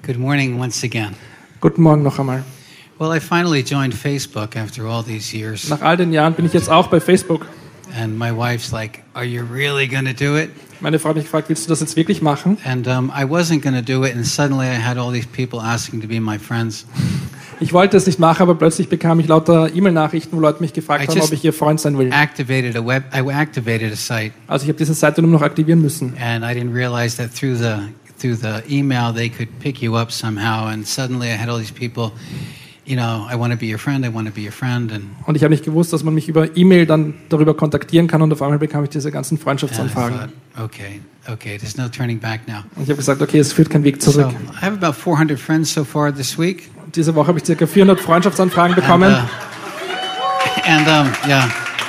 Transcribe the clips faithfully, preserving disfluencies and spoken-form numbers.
Good morning once again. Guten Morgen noch einmal. Well, I finally joined Facebook after all these years. Nach all den Jahren bin ich jetzt auch bei Facebook. And my wife's like, "Are you really going to do it?" Meine Frau hat mich gefragt, willst du das jetzt wirklich machen? And um, I wasn't going to do it, and suddenly I had all these people asking to be my friends. Ich wollte es nicht machen, aber plötzlich bekam ich lauter E-Mail-Nachrichten, wo Leute mich gefragt I haben, ob ich ihr Freund sein will. Activated a web. I activated a site, Also ich habe diese Seite nur noch aktivieren müssen. and I didn't realize that through the through the email they could pick you up somehow. And suddenly I had all these people. You know, I want to be your friend, I want to be your friend. And, Und ich habe nicht gewusst, dass man mich über E-Mail dann darüber kontaktieren kann, und auf einmal bekam ich diese ganzen and I Freundschaftsanfragen. thought, okay, okay, there's no turning back now. Und ich habe gesagt, okay, es führt kein Weg zurück. So I have about four hundred friends so far this week. Und diese Woche habe ich ca. vierhundert Freundschaftsanfragen bekommen. And, uh, and um, yeah.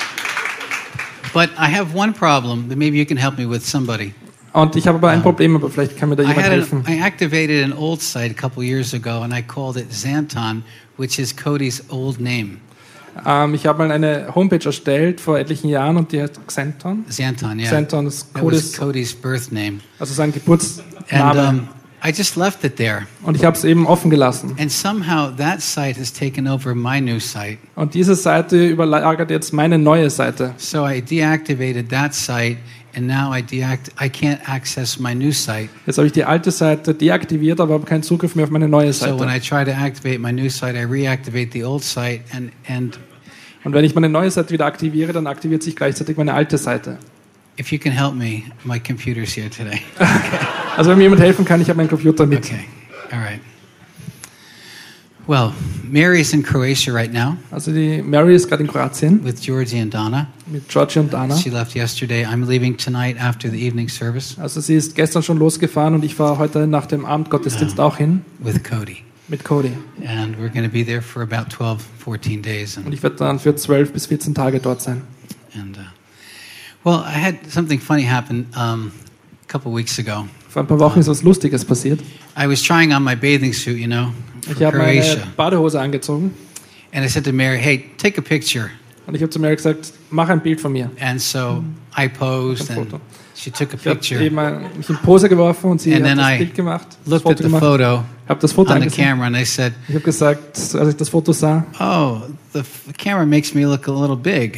But I have one problem that maybe you can help me with, somebody. Und ich habe aber ein Problem, aber vielleicht kann mir da I jemand had helfen. an, I activated an old site a couple years ago, and I called it Xanton, which is Cody's old name. Ähm, ich habe mal eine Homepage erstellt vor etlichen Jahren, und die heißt Xanton. Xanton, yeah. Xanton ist That was Cody's, Cody's birth name. also sein And Geburtsname. um, I just left it there. Und ich habe es eben offen gelassen. And somehow that site has taken over my new site. Und diese Seite überlagert jetzt meine neue Seite. So I deactivated that site, and now I deact I can't access my new site. Jetzt habe ich die alte Seite deaktiviert, aber habe keinen Zugriff mehr auf meine neue So when Seite. I try to activate my new site, I reactivate the old site, and and Und wenn ich meine neue Seite wieder aktiviere, dann aktiviert sich gleichzeitig meine alte Seite. if you can help me, my computer's here today. Also wenn mir jemand helfen kann, ich habe meinen Computer mit. Okay, all right. Well, Mary's in Croatia right now Also die Mary ist gerade in Kroatien with Georgie and Donna. mit Georgie und Dana. She left yesterday. I'm leaving tonight after the evening service Also sie ist gestern schon losgefahren, und ich fahre heute nach dem Abendgottesdienst auch hin with Cody. mit Cody. And we're going to be there for about twelve, fourteen days. Und And, ich werde dann für zwölf bis vierzehn Tage dort sein. and uh, well, I had something funny happen um, a couple weeks ago. Vor ein paar Wochen ist was Lustiges passiert. I was trying on my bathing suit, you know, Ich for habe meine Croatia. Badehose angezogen, And I said to Mary, hey, take a picture. und ich habe zu Mary gesagt, mach ein Bild von mir. And so I posed, Ein and Foto. she took a Ich habe picture, eben ein- mich in Pose geworfen, und sie And hat then das I Bild gemacht, das looked Foto at the gemacht. photo Ich habe das Foto on the angesehen. camera, and I said, Ich habe gesagt, als ich das Foto sah, oh, the f- camera makes me look a little big.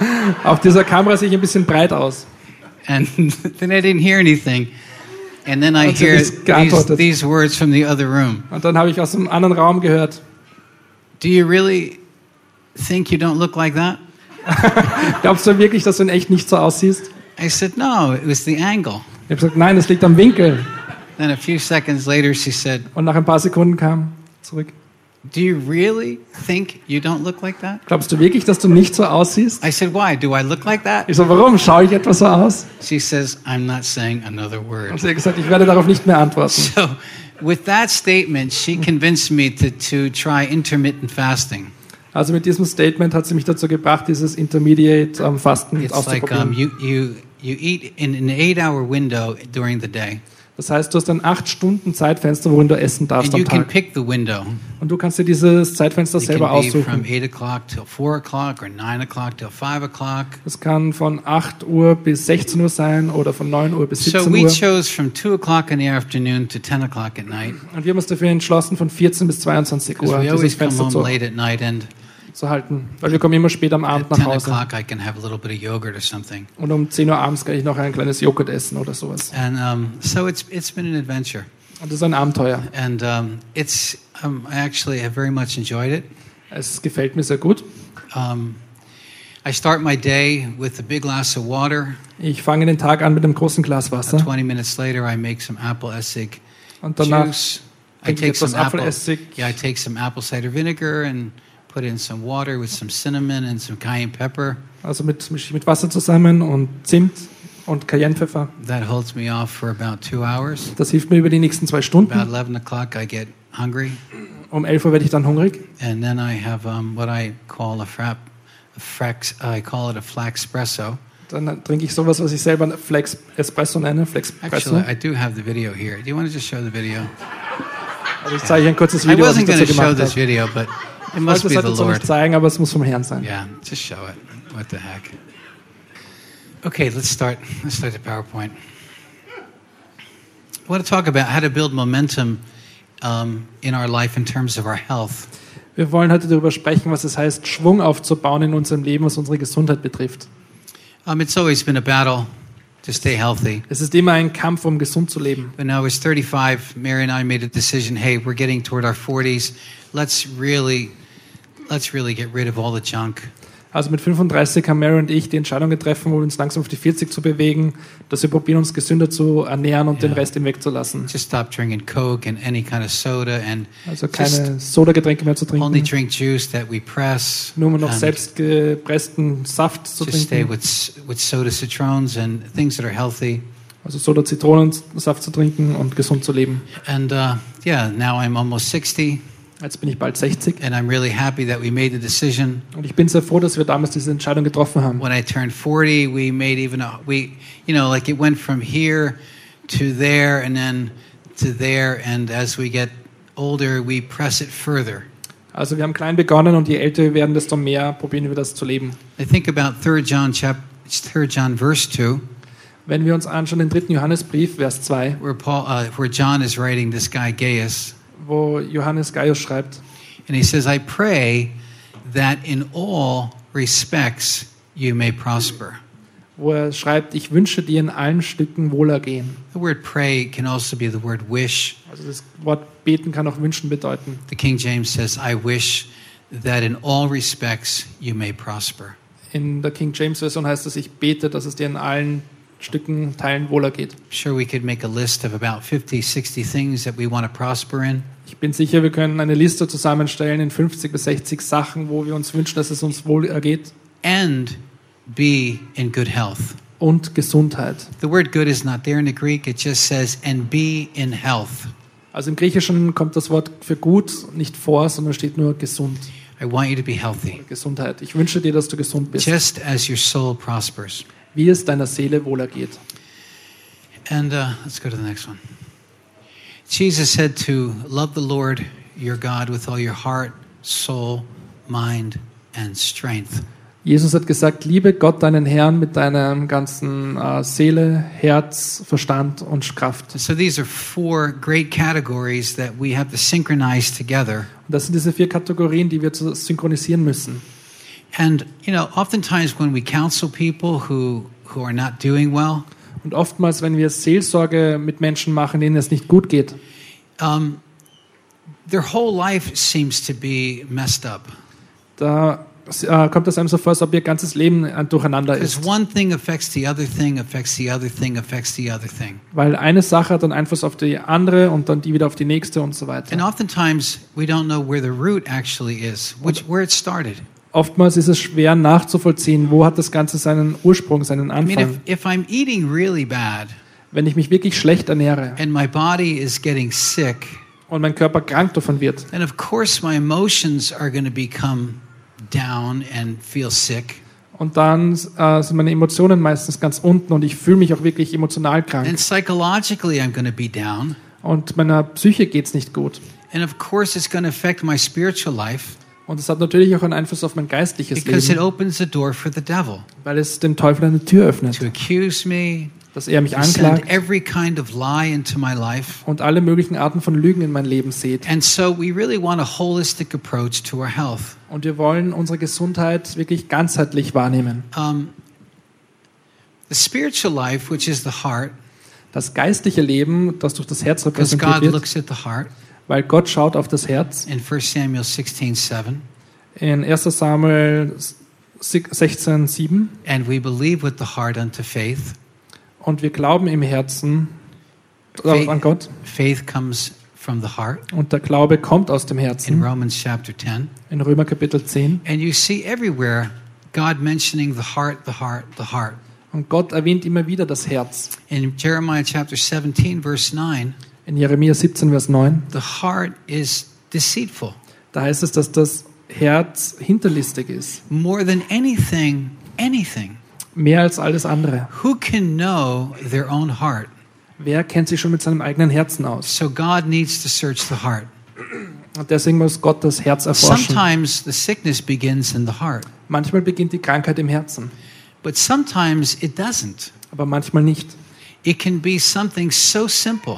auf dieser Kamera sehe ich ein bisschen breit aus. And then I didn't hear anything. And then I Hat sie hear nicht these, geantwortet. these words from the other room. Und dann habe ich aus einem anderen Raum gehört, Do you really think you don't look like that? glaubst du wirklich, dass du in echt nicht so aussiehst? I said, no, it was the angle. Ich habe gesagt, nein, es liegt am Winkel. Then a few seconds later, she said, Und nach ein paar Sekunden kam zurück. do you really think you don't look like that? Glaubst du wirklich, dass du nicht so aussiehst? I said, why? Do I look like that? Ich so, warum? Schaue ich etwa so aus? She says, I'm not saying another Und word. sie hat gesagt, ich werde darauf nicht mehr antworten. So with that statement, she convinced me to, to try intermittent fasting. Also mit diesem Statement hat sie mich dazu gebracht, dieses Intermediate ähm, Fasten It's like um, auszuprobieren. you, you, you eat in an eight-hour window during the day. Das heißt, du hast ein acht Stunden Zeitfenster, worin du essen darfst And you am can Tag. pick the window. Und du kannst dir dieses Zeitfenster It selber can be from aussuchen. eight o'clock till four o'clock or nine o'clock till five o'clock. Das kann von acht Uhr bis sechzehn Uhr sein oder von neun Uhr bis So siebzehn we Uhr. chose from two o'clock in the afternoon to ten o'clock at night. Und wir haben uns dafür entschlossen, von vierzehn bis zweiundzwanzig Because Uhr we dieses always come Fenster home zu, late at night, and zu halten. Weil wir kommen immer spät am Abend at nach ten Hause. o'clock I can have a little bit of yogurt or something. Und um zehn Uhr abends kann ich noch ein kleines Joghurt essen oder sowas. And um, so it's it's been an adventure. Und das ist ein Abenteuer. And um, it's um, I actually have very much enjoyed it. Es gefällt mir sehr gut. Um, I start my day with a big glass of water. Ich fange den Tag an mit einem großen Glas Uh, Wasser. twenty minutes later, I make some apple essig Und danach juice. I trinke ich take some etwas apple. Apfelessig. Yeah, I take some apple cider vinegar and put in some water with some cinnamon and some cayenne pepper. Also mit, mische ich mit Wasser zusammen und Zimt und Cayennepfeffer. That holds me off for about two hours. Das hilft mir über die nächsten zwei About Stunden. eleven o'clock, I get hungry, Um elf Uhr werde ich dann hungrig. and then I have um, what I call a frap, a frax. I call it a flaxpresso. Dann trinke ich sowas, was ich selber Flex Espresso nenne, Flexpresso. Actually, I do have the video here. Do you want to just show the video? Also ich zeige ein kurzes I Video, was ich wasn't going dazu to show gemacht this habe. video, but it Ich must wollte be es the halt so Lord. nicht zeigen, aber es muss vom Herrn sein. Yeah, just show it. What the heck? Okay, let's start. Let's start the PowerPoint. I want to talk about how to build momentum um, in our life in terms of our health. Wir wollen heute darüber sprechen, was es heißt, Schwung aufzubauen in unserem Leben, was unsere Gesundheit betrifft. Um, it's always been a battle to stay healthy. Es ist immer ein Kampf, um gesund zu leben. When I was thirty-five, Mary and I made a decision, hey, we're getting toward our forties. Let's really, let's really get rid of all the junk. Also mit fünfunddreißig haben Mary und ich die Entscheidung getroffen, uns langsam auf die vierzig zu bewegen, dass wir probieren, uns gesünder zu ernähren und Ja. den Rest hinwegzulassen. Just stop drinking Coke and any kind of soda and Also just keine Sodagetränke mehr zu only trinken, drink juice that we press. nur noch and selbst gepressten Saft zu just stay trinken, with with soda citrons and things that are healthy. also Soda-Zitronensaft zu trinken und gesund zu leben. And uh, yeah, now I'm almost sixty, Jetzt bin ich bald sechzig and I'm really happy that we made the decision. und ich bin sehr froh, dass wir damals diese Entscheidung getroffen haben. When I turned forty, we made even a, we, you know, like it went from here to there and then to there, and as we get older, we press it further. Also wir haben klein begonnen und je älter wir werden, desto mehr probieren wir das zu leben. I think about third John chap, third John verse two, Wenn wir uns anschauen, den dritten Johannesbrief, Vers zwei, where Paul, uh, where John is writing this guy Gaius, wo Johannes Gaius schreibt, and he says, "I pray that in all respects you may prosper." wo er schreibt, ich wünsche dir in allen Stücken Wohlergehen. The word pray can also be the word wish. Also das Wort beten kann auch wünschen bedeuten. The King James says, "I wish that in all respects you may prosper." In der King James Version heißt es, ich bete, dass es dir in allen Stücken, Teilen wohlergeht. I'm sure we could make a list of about fifty, sixty things that we want to prosper in. Ich bin sicher, wir können eine Liste zusammenstellen in fünfzig bis sechzig Sachen, wo wir uns wünschen, dass es uns wohl ergeht. And be in good health. Und Gesundheit. The word good is not there in the Greek. It just says, and be in health. Also im Griechischen kommt das Wort für gut nicht vor, sondern steht nur gesund. I want you to be healthy, Gesundheit. Ich wünsche dir, dass du gesund bist, just as your soul prospers. wie es deiner Seele wohlergeht. And uh, let's go to the next one. Jesus said to love the Lord your God with all your heart, soul, mind, and strength. Jesus hat gesagt, liebe Gott, deinen Herrn, mit deiner ganzen äh, Seele, Herz, Verstand und Kraft. So these are four great categories that we have to synchronize together. Und das sind diese vier Kategorien, die wir zu synchronisieren müssen. And, you know, oftentimes when we counsel people who, who are not doing well, Und oftmals, wenn wir Seelsorge mit Menschen machen, denen es nicht gut geht, um, their whole life seems to be messed up. da äh, kommt es einem so vor, als ob ihr ganzes Leben ein Durcheinander Because ist. one thing affects the other thing, affects the other thing, affects the other thing. Weil eine Sache hat dann Einfluss auf die andere und dann die wieder auf die nächste und so And weiter. oftentimes we don't know where the root actually is, which where it started. Oftmals ist es schwer nachzuvollziehen, wo hat das Ganze seinen Ursprung, seinen I mean, if, Anfang. if I'm eating really bad Wenn ich mich wirklich schlecht ernähre and my body is getting sick, und mein Körper krank davon wird, then of course my emotions are going to become down and feel sick. und dann äh, sind meine Emotionen meistens ganz unten und ich fühle mich auch wirklich emotional krank. And psychologically I'm going to be down. Und meiner Psyche geht's nicht gut. And of course it's going to affect my spiritual life Und es hat natürlich auch einen Einfluss auf mein geistliches because it Leben, opens the door for the devil weil es dem Teufel eine Tür öffnet, to accuse me, dass er mich to send anklagt every kind of lie into my life. und alle möglichen Arten von Lügen in mein Leben sieht. And so we really want a holistic approach to our health. Und wir wollen unsere Gesundheit wirklich ganzheitlich wahrnehmen. Um, the spiritual life, which is the heart, Das geistliche Leben, das durch das Herz because repräsentiert God wird, looks at the heart weil Gott schaut auf das Herz. in First Samuel sixteen seven, In erster Samuel sechzehn sieben. and we believe with the heart unto faith. Und wir glauben im Herzen Faith, an Gott. faith comes from the heart Und der Glaube kommt aus dem in Herzen. Romans chapter ten. In Römer Kapitel zehn. And you see everywhere God mentioning the heart, the heart, the heart. Und Gott erwähnt immer wieder das Herz. In Jeremiah chapter seventeen, verse nine, In Jeremia siebzehn, Vers neun. the heart is deceitful. Da heißt es, dass das Herz hinterlistig ist. More than anything, anything. Mehr als alles andere. Who can know their own heart? Wer kennt sich schon mit seinem eigenen Herzen aus? So God needs to search the heart. Und deswegen muss Gott das Herz erforschen. Sometimes the sickness begins in the heart, Manchmal beginnt die Krankheit im Herzen, but sometimes it doesn't. aber manchmal nicht. It can be something so simple.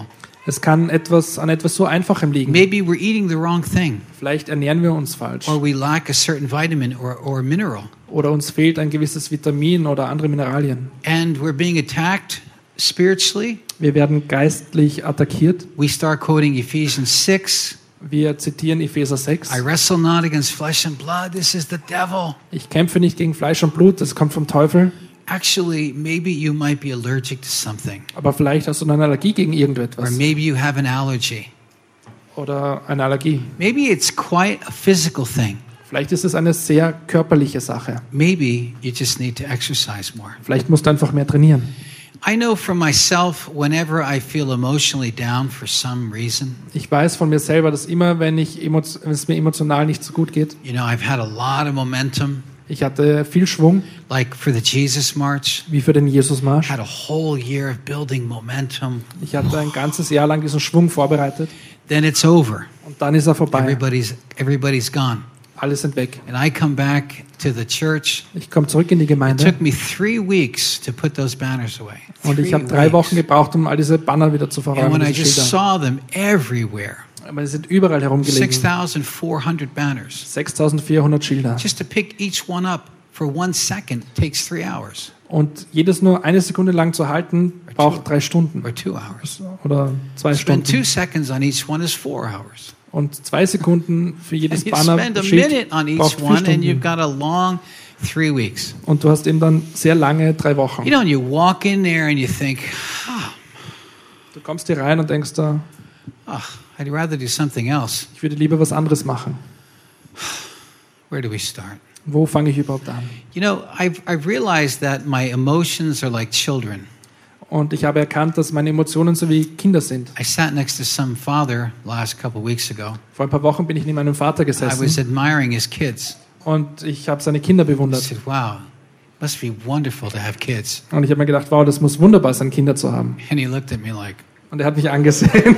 Es kann etwas an etwas so Einfachem liegen. Maybe we're eating the wrong thing, Vielleicht ernähren wir uns falsch. or we lack a certain vitamin or, or mineral, Oder uns fehlt ein gewisses Vitamin oder andere Mineralien. and we're being attacked spiritually. Wir werden geistlich attackiert. We start quoting Ephesians six. Wir zitieren Epheser sechs. I wrestle not against flesh and blood. This is the devil. Ich kämpfe nicht gegen Fleisch und Blut, das kommt vom Teufel. Actually, maybe you might be allergic to something, Aber vielleicht hast du eine Allergie gegen or irgendetwas. maybe you have an allergy. Oder eine Allergie. Maybe it's quite a physical thing. Vielleicht ist es eine sehr körperliche Sache. Maybe you just need to exercise more. Vielleicht musst du einfach mehr trainieren. I know for myself, whenever I feel emotionally down for some reason, Ich weiß von mir selber, dass immer, wenn, ich emo- wenn es mir emotional nicht so gut geht, you know, I've had a lot of momentum, ich hatte viel Schwung, like for the Jesus March. wie für den Jesusmarsch. Had a whole year of building momentum. Ich hatte ein ganzes Jahr lang diesen Schwung vorbereitet Then it's over. und dann ist er vorbei. Everybody's everybody's gone. Alle sind weg. And I come back to the church. Ich komme zurück in die It Gemeinde took me three weeks to put those banners away. und ich Three habe drei weeks. Wochen gebraucht, um all diese Banner wieder zu And verräumen. when I Diese just Schilder. saw them everywhere, Aber sie sind überall herumgelegen. six thousand four hundred banners. sechstausendvierhundert Schilder. Just to pick each one up for one second takes three hours Und jedes nur eine Sekunde lang zu halten, braucht drei Stunden. or two hours. Oder zwei Spend two Stunden. seconds on each one is four hours. Und zwei Sekunden für jedes And you Banner spend a Schild minute on each braucht vier one, and you've Stunden. got a long three weeks. Und du hast eben dann sehr lange drei Wochen. You know, and you walk in there and you think, oh, Du kommst hier rein und denkst da, oh, I'd rather do something else. ich würde lieber was anderes machen. Where do we start? Wo fange ich überhaupt an? You know, I've, I've realized that my emotions are like children. Und ich habe erkannt, dass meine Emotionen so wie Kinder sind. I sat next to some father last couple of weeks ago. Vor ein paar Wochen bin ich neben meinem Vater I was gesessen admiring his kids. und ich habe seine Kinder I bewundert. said, wow, must be wonderful to have kids. Und ich habe mir gedacht, wow, das muss wunderbar sein, Kinder zu haben. And he looked at me like, Und er hat mich angesehen.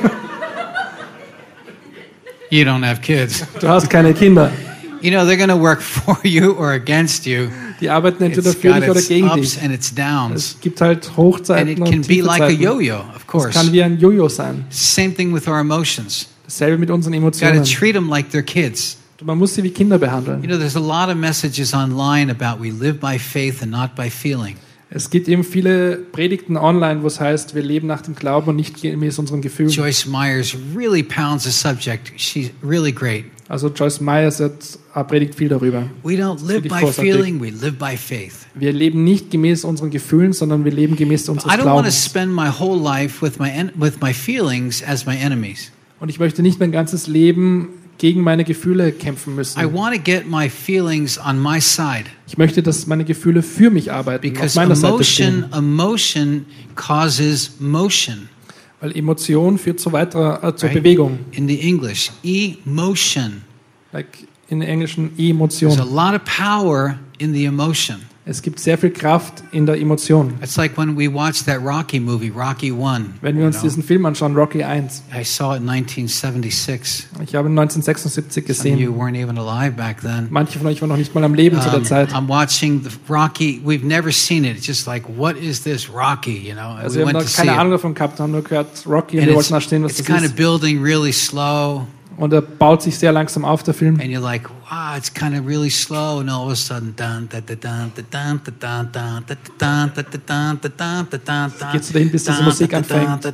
you don't have kids. Du hast keine Kinder. You know, they're going to work for you or against you. Die arbeiten entweder It's für got dich oder its gegen ups dich. and its downs. Es gibt halt And Hochzeiten it und can be like a Tiefzeiten. yo-yo, of Es course. kann wie ein Jojo sein. Same thing with our emotions. Dasselbe mit unseren Got to Emotionen. treat them like they're kids. Man muss sie wie Kinder You behandeln. know, there's a lot of messages online about we live by faith and not by feeling. Es gibt eben viele Predigten online, wo es heißt, wir leben nach dem Glauben und nicht gemäß unseren Gefühlen. Joyce Myers really pounds the subject. She's really great. Also Joyce Myers hat, äh, predigt viel darüber. We don't live Finde ich by großartig. feeling, we live by faith. Wir leben nicht gemäß unseren Gefühlen, sondern wir leben gemäß unseres I don't want to Glaubens. spend my whole life with my en- with my feelings as my enemies. Und ich möchte nicht mein ganzes Leben gegen meine Gefühle kämpfen müssen. I want to get my feelings on my side Ich möchte, dass meine Gefühle für mich arbeiten, auf because meiner Seite emotion stehen. emotion causes motion. Weil Emotion führt zu weiterer, äh, zur Right? Bewegung. In the English, emotion. Like in Englischen There's a Emotion. lot of power in the emotion. Es gibt sehr viel Kraft in der Emotion. It's like when we watched that Rocky movie, Rocky One. Wenn wir you uns know. diesen Film anschauen, Rocky eins. I saw it in nineteen seventy-six. Ich habe ihn neunzehnhundertsechsundsiebzig Some of you gesehen. weren't even alive back then. Manche von euch waren noch nicht mal am Leben zu der Um, Zeit. I'm watching the Rocky. We've never seen it. It's just like, what is this Rocky? You know, Also we wir haben went da to see keine Ahnung it, davon gehabt, haben nur gehört Rocky und and wir it's, wollten nachstehen, was it's das kind of ist. building really slow, Und er baut sich sehr langsam auf, der Film. and you're like, wow, it's kind of really slow, and all of a sudden, dun dun dun dun dun dun dun dun dun dun dun dun dun dun dun. Geht's dahin, bis diese Musik anfängt.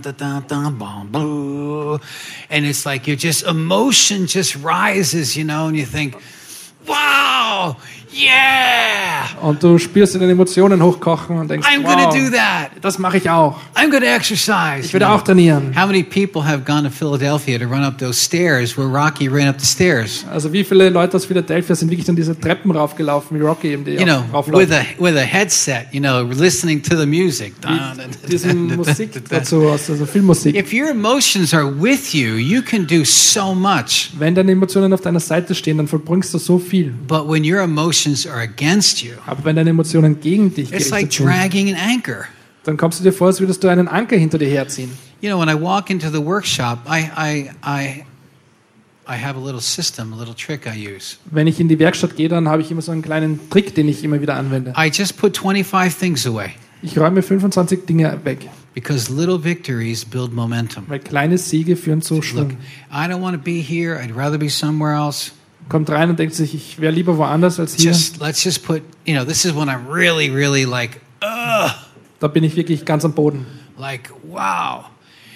And it's like you're just emotion just rises, you know, and you think, wow, yeah, Und du spürst deine Emotionen hochkochen und denkst, I'm gonna do wow, that. das mache ich auch. I'm gonna exercise. Ich werde auch trainieren. How many people have gone to Philadelphia to run up those stairs where Rocky ran up the stairs? Also wie viele Leute aus Philadelphia sind wirklich dann diese Treppen raufgelaufen, wie Rocky eben die You know, raufläuft. with a with a headset, you know, listening to the music. Mit diesen Musik dazu, also Filmmusik. If your emotions are with you, you can do so much. Wenn deine Emotionen auf deiner Seite stehen, dann vollbringst du so viel. But when your emotions are against you, Aber wenn deine Emotionen gegen dich it's like gerichtet sind, dragging an anchor. dann kommst du dir vor, als würdest du einen Anker hinter dir herziehen. You know, when I walk into the workshop, I I I I have a little system, a little trick I use. Wenn ich in die Werkstatt gehe, dann habe ich immer so einen kleinen Trick, den ich immer wieder anwende. I just put twenty-five things away. Ich räume fünfundzwanzig Dinge weg. Because little victories build momentum. Weil kleine Siege führen zu Look, Schwung. I don't want to be here. I'd rather be somewhere else. Kommt rein und denkt sich, ich wäre lieber woanders als hier. Just let's just put, you know, this is when I'm really, really like, ugh, Da bin ich wirklich ganz am Boden. like, wow.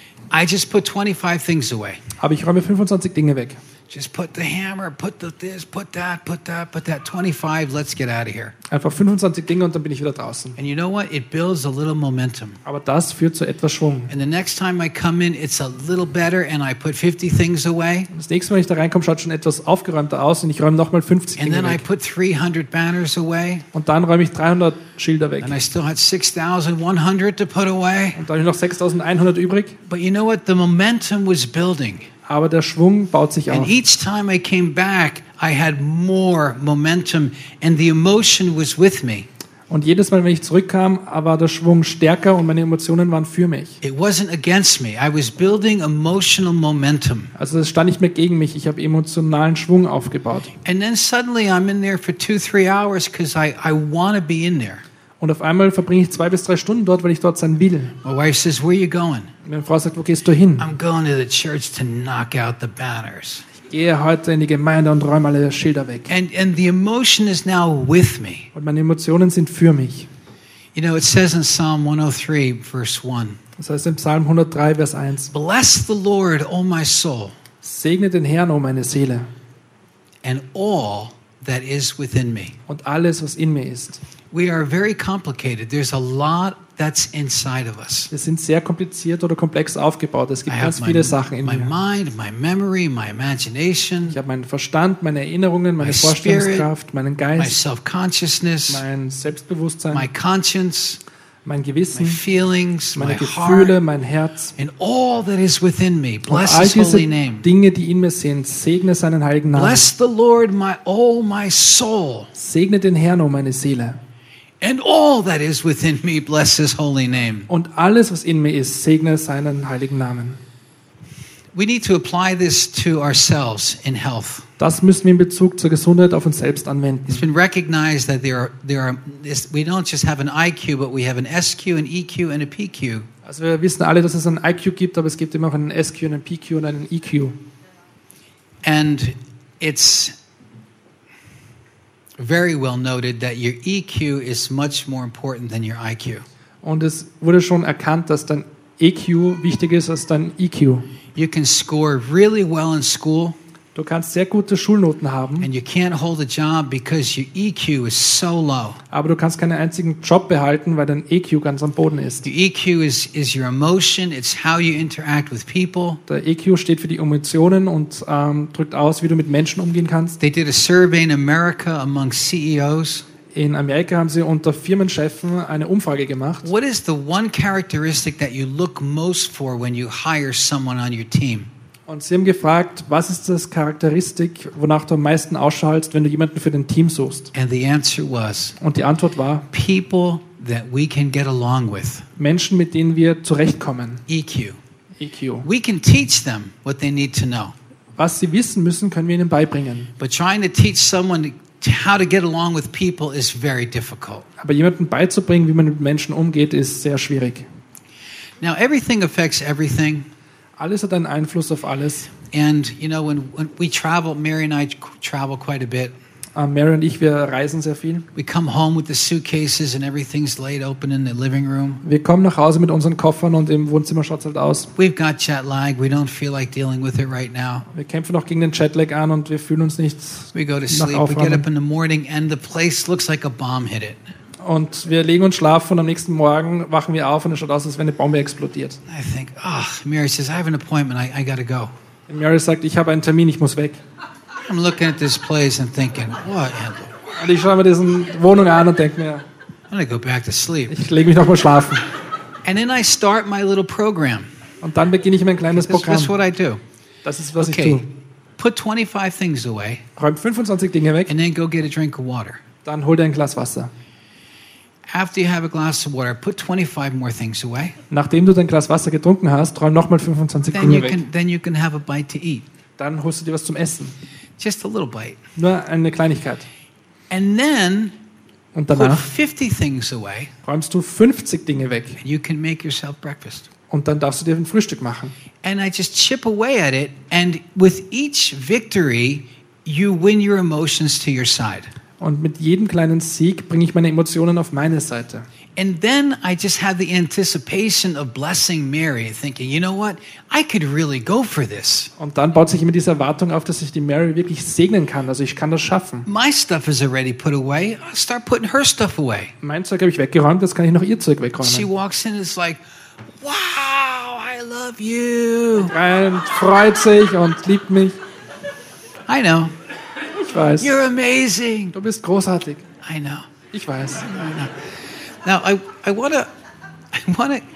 I just put twenty-five things away. Aber ich räume fünfundzwanzig Dinge weg. Just put the hammer, put the this, put that, put that, put that. twenty-five, let's get out of here. Einfach fünfundzwanzig Dinge und dann bin ich wieder draußen. And you know what? It builds a little momentum. Aber das führt zu etwas Schwung. And the next time I come in, it's a little better and I put fifty things away. Das nächste Mal, wenn ich da reinkomme, schaut schon etwas aufgeräumter aus und ich räume nochmal fünfzig And Dinge then I weg. put three hundred banners away. Und dann räume ich dreihundert Schilder weg. And I still had six thousand one hundred to put away. Und dann habe ich noch sechstausendeinhundert übrig. But you know what? The momentum was building. Aber der Schwung baut sich And auf. each time I came back, I had more momentum and the emotion was with me. Und jedes Mal, wenn ich zurückkam, war der Schwung stärker und meine Emotionen waren für mich. It wasn't against me. I was building emotional momentum. Also es stand nicht mehr gegen mich. Ich habe emotionalen Schwung aufgebaut. And then suddenly I'm in there for two, three hours because I, I want to be in there. Und auf einmal verbringe ich zwei bis drei Stunden dort, weil ich dort sein will. My wife says, where are you going? Und meine Frau sagt, wo gehst du hin? I'm going to the church to knock out the banners. Ich gehe heute in die Gemeinde und räume alle Schilder weg. And, and the emotion is now with me. Und meine Emotionen sind für mich. You know, it says in Psalm one oh three, verse one, Das heißt im Psalm hundertdrei, Vers eins. bless the Lord, O my soul, Segne den Herrn, o meine Seele, and all that is within me. und alles, was in mir ist. We are very complicated. There's a lot that's inside of us. Wir sind sehr kompliziert oder komplex aufgebaut. Es I gibt have ganz my, viele Sachen in my mir. mind, my memory, my imagination, Ich habe meinen Verstand, meine Erinnerungen, meine My Vorstellungskraft, meinen my Geist, self-consciousness, mein Selbstbewusstsein, my conscience, mein my Gewissen, feelings, my meine heart, Gefühle, mein Herz. and all that is within me. Und Bless all His diese holy name. Dinge, die in mir sind, segne seinen heiligen Namen. Bless the Lord, my oh my soul, Segne den Herrn, o meine Seele. and all that is within me. Bless His holy name. Und alles, was in mir ist, segne seinen heiligen Namen. We need to apply this to ourselves in health. Das müssen wir in Bezug zur Gesundheit auf uns selbst anwenden. It's been recognized that there are there are this, we don't just have an I Q, but we have an S Q, an E Q, and a P Q. Also wir wissen alle, dass es einen I Q gibt, aber es gibt immer auch einen S Q, einen P Q und einen E Q. And it's very well noted that your E Q is much more important than your I Q. Und es wurde schon erkannt, dass dein E Q wichtiger ist als dein E Q. You can score really well in school, Du kannst sehr gute Schulnoten haben, and you can't hold a job because your E Q is so low. aber du kannst keinen einzigen Job behalten, weil dein E Q ganz am Boden ist. The E Q is, is your emotion, it's how you interact with people. Der E Q steht für die Emotionen und ähm, drückt aus, wie du mit Menschen umgehen kannst. They did a survey in America among C E Os. In Amerika haben sie unter Firmenchefen eine Umfrage gemacht. What is the one characteristic that you look most for when you hire someone on your team? Und sie haben gefragt, was ist das Charakteristik, wonach du am meisten Ausschau hältst, wenn du jemanden für dein Team suchst? And the answer was Und die Antwort war, people that we can get along with. Menschen, mit denen wir zurechtkommen. E Q. E Q. We can teach them what they need to know. Was sie wissen müssen, können wir ihnen beibringen. But trying to teach someone to how to get along with people is very difficult. Aber jemandem beizubringen, wie man mit Menschen umgeht, ist sehr schwierig. Now, everything affects everything. Alles hat einen Einfluss auf alles. And, you know, when, when we travel, Mary and I travel quite a bit. Uh, Mary und ich, wir reisen sehr viel. We come home with the suitcases and everything's laid open in the living room. Wir kommen nach Hause mit unseren Koffern und im Wohnzimmer schaut es halt aus. We've got jet lag. We don't feel like dealing with it right now. Wir kämpfen noch gegen den Jetlag an und wir fühlen uns nicht We go to nach sleep. We get Aufwärmen. up in the morning and the place looks like a bomb hit it. Und wir legen uns schlafen und am nächsten Morgen wachen wir auf und es schaut aus, als wenn eine Bombe explodiert. I think, oh, Mary says, I have an appointment. I, I got to go. Und Mary sagt, ich habe einen Termin, ich muss weg. I'm looking at this place and thinking, what in the Und ich schaue mir diese Wohnung an und denke mir, I'm going to go back to sleep. ich lege mich nochmal schlafen. And then I start my little program. Und dann beginne ich mein kleines That's, that's Programm. what I do. Das ist, was ich Okay, tue. put twenty-five things away Räum fünfundzwanzig Dinge weg, and then go get a drink of water. dann hol dir ein Glas Wasser. After you have a glass of water, put twenty-five more things away. Nachdem du dein Glas Wasser getrunken hast, räum nochmal fünfundzwanzig Then Dinge you weg. can then you can have a bite to eat. Dann holst du dir was zum Essen. Just a little bite. Nur eine Kleinigkeit. And then Und put danach fifty things away, räumst du fünfzig Dinge weg. and you can make yourself breakfast. Und dann darfst du dir ein Frühstück machen. And I just chip away at it, and with each victory, you win your emotions to your side. Und mit jedem kleinen Sieg bringe ich meine Emotionen auf meine Seite. And then I just have the anticipation of blessing Mary, thinking, you know what? I could really go for this. Und dann baut sich immer diese Erwartung auf, dass ich die Mary wirklich segnen kann. Also ich kann das schaffen. My stuff is already put away. I'll start putting her stuff away. Mein Zeug habe ich weggeräumt, jetzt kann ich noch ihr Zeug She wegräumen. walks in and is like, wow, I love you. Und freut sich und liebt mich. I know. Ich weiß. You're amazing. Du bist großartig. I know. Ich weiß. Now, I, I want to, I want to,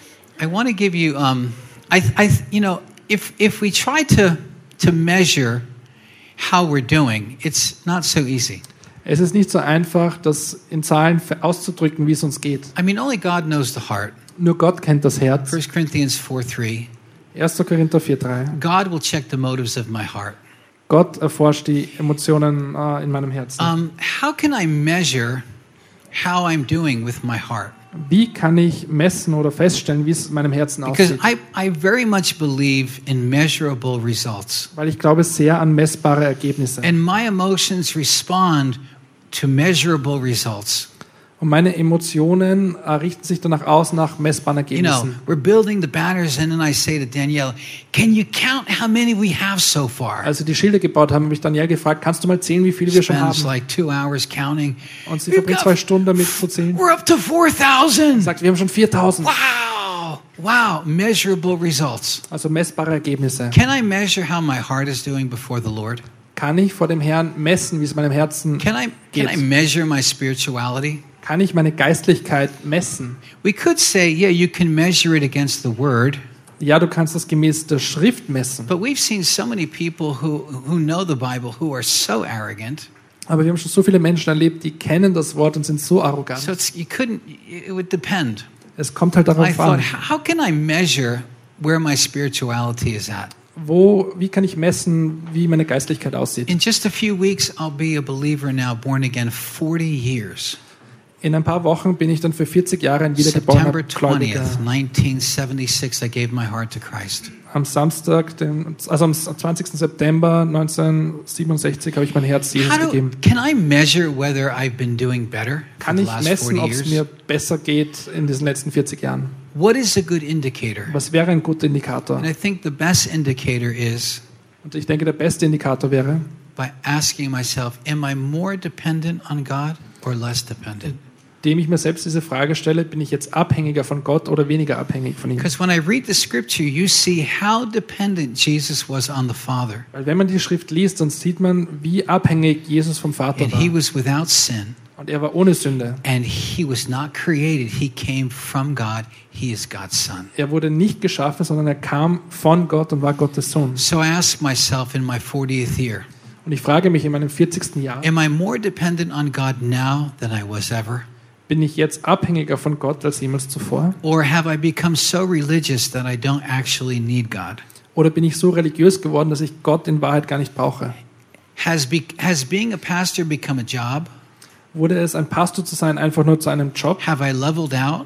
I want to give you, um, I, I, you know, if if we try to to measure how we're doing, it's not so easy. Es ist nicht so einfach, das in Zahlen auszudrücken, wie es uns geht. I mean, only God knows the heart. Nur Gott kennt das Herz. First Corinthians four three. erster Korinther vier drei. God will check the motives of my heart. Gott erforscht die Emotionen äh, in meinem Herzen. Um, how can I measure how I'm doing with my heart? Wie kann ich messen oder feststellen, wie es in meinem Herzen Because aussieht? I, I very much believe in measurable results. Weil ich glaube sehr an messbare Ergebnisse. And my emotions respond to measurable results. Und meine Emotionen äh, richten sich danach aus nach messbaren You know, Ergebnissen. we're building the banners, and then I say to Danielle, can you count how many we have so far? Als sie die Schilder gebaut haben, habe ich Daniel gefragt, kannst du mal zählen, wie viele wir schon Spends haben? like two hours counting. Und sie We've verbringt got- zwei Stunden damit zu zählen. We're up to four thousand. Sagt, wir haben schon viertausend. Wow. Wow. Measurable results. Also messbare Ergebnisse. Can I measure how my heart is doing before the Lord? Kann ich vor dem Herrn messen, wie es meinem Herzen Can I, can I geht? measure my spirituality? Kann ich meine Geistlichkeit messen? We could say, yeah, you can measure it against the Word. Ja, du kannst das gemäß der Schrift messen. But we've seen so many people who, who know the Bible who are so arrogant. Aber wir haben schon so viele Menschen erlebt, die kennen das Wort und sind so So arrogant. it's, you couldn't, it would depend. Es kommt halt I darauf thought, an, how can I measure where my spirituality is at? wo, wie kann ich messen, wie meine Geistlichkeit aussieht. In just a few weeks, I'll be a believer now, born again, forty years. In ein paar Wochen bin ich dann für vierzig Jahre ein wiedergeborener September Gläubiger. twentieth, nineteen seventy-six, I gave my heart to Christ. Am Samstag, dem, also am zwanzigsten September neunzehnhundertsiebenundsechzig habe ich mein Herz Jesus How do, gegeben. can I measure whether I've been doing better for Kann the ich last messen, forty ob es mir years? besser geht in diesen letzten vierzig Jahren? What is a good indicator? Was wäre ein guter Indikator? And I think the best indicator is Und ich denke, der beste Indikator wäre, by asking myself, am I more dependent on God or less dependent? indem ich mir selbst diese Frage stelle, bin ich jetzt abhängiger von Gott oder weniger abhängig von ihm? Because when I read the scripture, you see how dependent Jesus was on the Father. Weil wenn man die Schrift liest, dann sieht man, wie abhängig Jesus vom Vater And he war. was without sin. Und er war ohne Sünde. And he was not created. He came from God. He is God's son. Er wurde nicht geschaffen, sondern er kam von Gott und war Gottes Sohn. So I ask myself in my fortieth year, Und ich frage mich in meinem vierzigsten Jahr, am I more dependent on God now than I was ever? bin ich jetzt abhängiger von Gott als jemals zuvor? Or have I become so religious that I don't actually need God? Oder bin ich so religiös geworden, dass ich Gott in Wahrheit gar nicht brauche? Has, be, has being a pastor become a job? Wurde es, ein Pastor zu sein, einfach nur zu einem Job? Have I leveled out?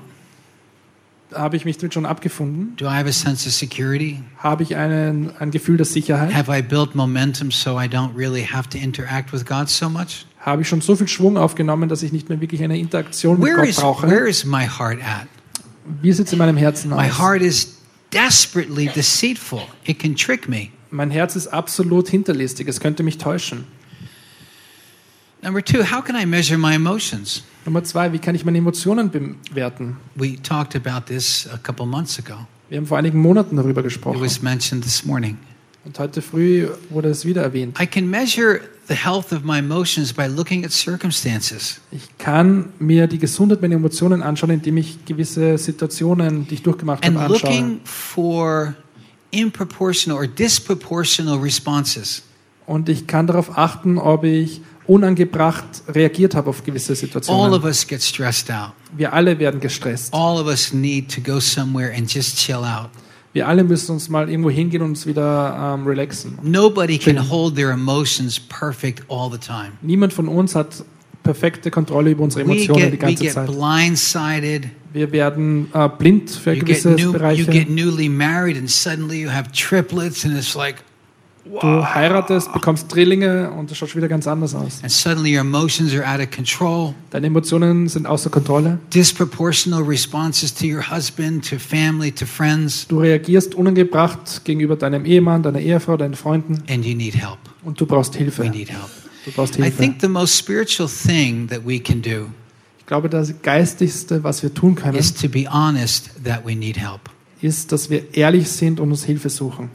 Habe ich mich damit schon abgefunden? Do I have a sense of security? Habe ich einen, ein Gefühl der Sicherheit? Have I built momentum so I don't really have to interact with God so much? Habe ich schon so viel Schwung aufgenommen, dass ich nicht mehr wirklich eine Interaktion mit Where Gott is, brauche? where is my heart at? Wie sieht es in meinem Herzen My aus? heart is desperately deceitful. It can trick me. Mein Herz ist absolut hinterlistig. Es könnte mich täuschen. Number two, how can I measure my emotions? Nummer zwei, wie kann ich meine Emotionen bewerten? We talked about this a couple months ago. Wir haben vor einigen Monaten darüber It gesprochen. was mentioned this morning. Und heute früh wurde es wieder erwähnt. I can measure the health of my emotions by looking at circumstances. Ich kann mir die Gesundheit meiner Emotionen anschauen, indem ich gewisse Situationen, die ich durchgemacht And habe, anschaue. looking for improportional or disproportional responses. Und ich kann darauf achten, ob ich unangebracht reagiert habe auf gewisse All Situationen. of us get stressed out. Wir alle werden gestresst. All of us need to go somewhere and just chill out. Wir alle müssen uns mal irgendwo hingehen und uns wieder ähm, relaxen. Nobody can hold their emotions perfect all the time. Niemand von uns hat perfekte Kontrolle über unsere We Emotionen die get, we ganze get Zeit. blindsided. Wir werden äh, blind für You get, gewisse new, you Bereiche. get newly married and suddenly you have triplets and it's like, Du heiratest, bekommst Drillinge und es schaut schon wieder ganz anders aus. and suddenly your emotions are out of control. Deine Emotionen sind außer Kontrolle. Disproportional responses to your husband, to family, to friends, Du reagierst unangebracht gegenüber deinem Ehemann, deiner Ehefrau, deinen Freunden and you need help. und du brauchst We Hilfe. need help. Du brauchst I Hilfe. think the most spiritual thing that we can do Ich glaube, das Geistigste, was wir tun können, is to be honest that we need help. ist, dass wir ehrlich sind und uns Hilfe suchen.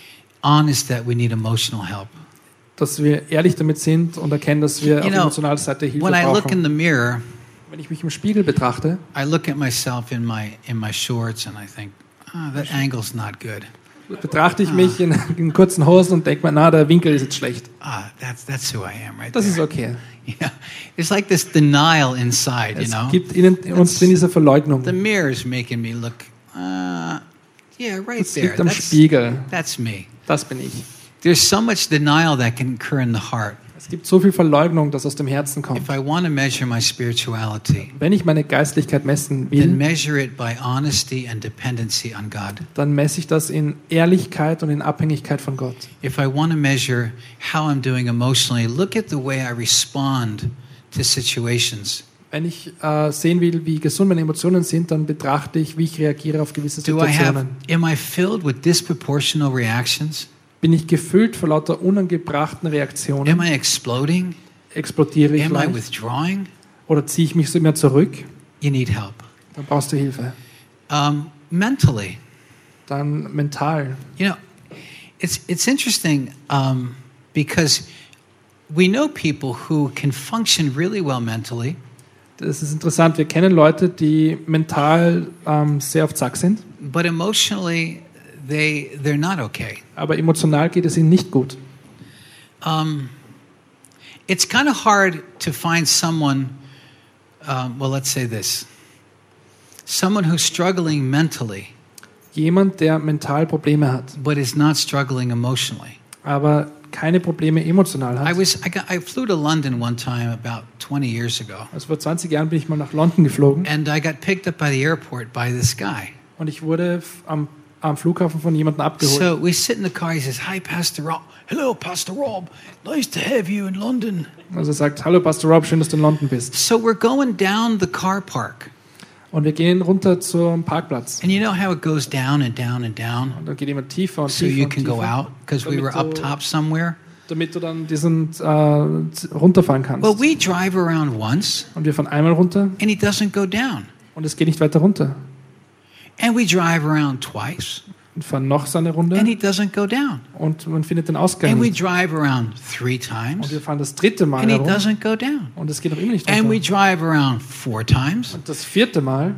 Honest that we need emotional help. Dass wir ehrlich damit sind und erkennen, dass wir You auf know, emotionaler Seite Hilfe When I look in brauchen. the mirror, Wenn ich mich im Spiegel betrachte, I look at myself in my in my shorts and I think, ah, that angle's not good. betrachte ich mich in, in kurzen Hosen und denke mir, na, der Winkel ist jetzt schlecht. Ah, that's that's who I am right Das ist there. okay. Yeah, it's like this denial inside, you Es know. gibt in, in uns drin diese Verleugnung. The mirror's making me look. Uh, yeah, right Das there. liegt am That's, Spiegel. that's me. Das bin ich. There's so much denial that can occur in the heart. Es gibt so viel Verleugnung, das aus dem Herzen kommt. If I want to measure my spirituality, Wenn ich meine Geistlichkeit messen then will, measure it by honesty and dependency on God. dann messe ich das in Ehrlichkeit und in Abhängigkeit von Gott. If I want to measure how I'm doing emotionally, look at the way I respond to situations. Wenn ich äh, sehen will, wie gesund meine Emotionen sind, dann betrachte ich, wie ich reagiere auf gewisse Do I have, Situationen. am I filled with disproportional reactions? Bin ich gefüllt vor lauter unangebrachten Am Reaktionen? I exploding? Explodiere ich Am I leicht? withdrawing? Oder ziehe ich mich so mehr zurück? You need help. Dann brauchst du Hilfe. Um, mentally, Dann mental. you know, it's it's interesting um, because we know people who can function really well mentally, Das ist interessant. Wir kennen Leute, die mental ähm, sehr auf Zack sind, but emotionally they they're not okay. aber emotional geht es ihnen nicht gut. Um, it's kind of hard to find someone. Um, well, let's say this: someone who's struggling mentally, Jemand, der mental Probleme hat, but is not struggling emotionally. aber keine Probleme emotional I hat. was I, got, I flew to London one time about twenty years ago, Also vor zwanzig Jahren bin ich mal nach London geflogen and I got picked up by the airport by this guy. und ich wurde f- am, am Flughafen von jemandem abgeholt. So we sit in the car. He says, "Hi, Pastor Rob. Hello, Pastor Rob. Nice to have you in London." Also er sagt, hallo Pastor Rob, schön, dass du in London bist. So we're going down the car park, Und wir gehen runter zum Parkplatz. and you know how it goes down and down and down, Und dann geht immer tiefer und so tiefer you und can go tiefer, out because we damit were up du- top somewhere. damit du dann diesen äh, z- runterfahren kannst. Well, we drive around once, Und wir fahren einmal runter and he doesn't go down, und es geht nicht weiter runter. and we drive around twice, Und fahren noch so eine Runde and he doesn't go down, und man findet den Ausgang and we nicht. drive around three Und times, wir fahren das dritte Mal and he herum doesn't go down, und es geht noch immer nicht and we runter. drive around four times. Und das vierte Mal,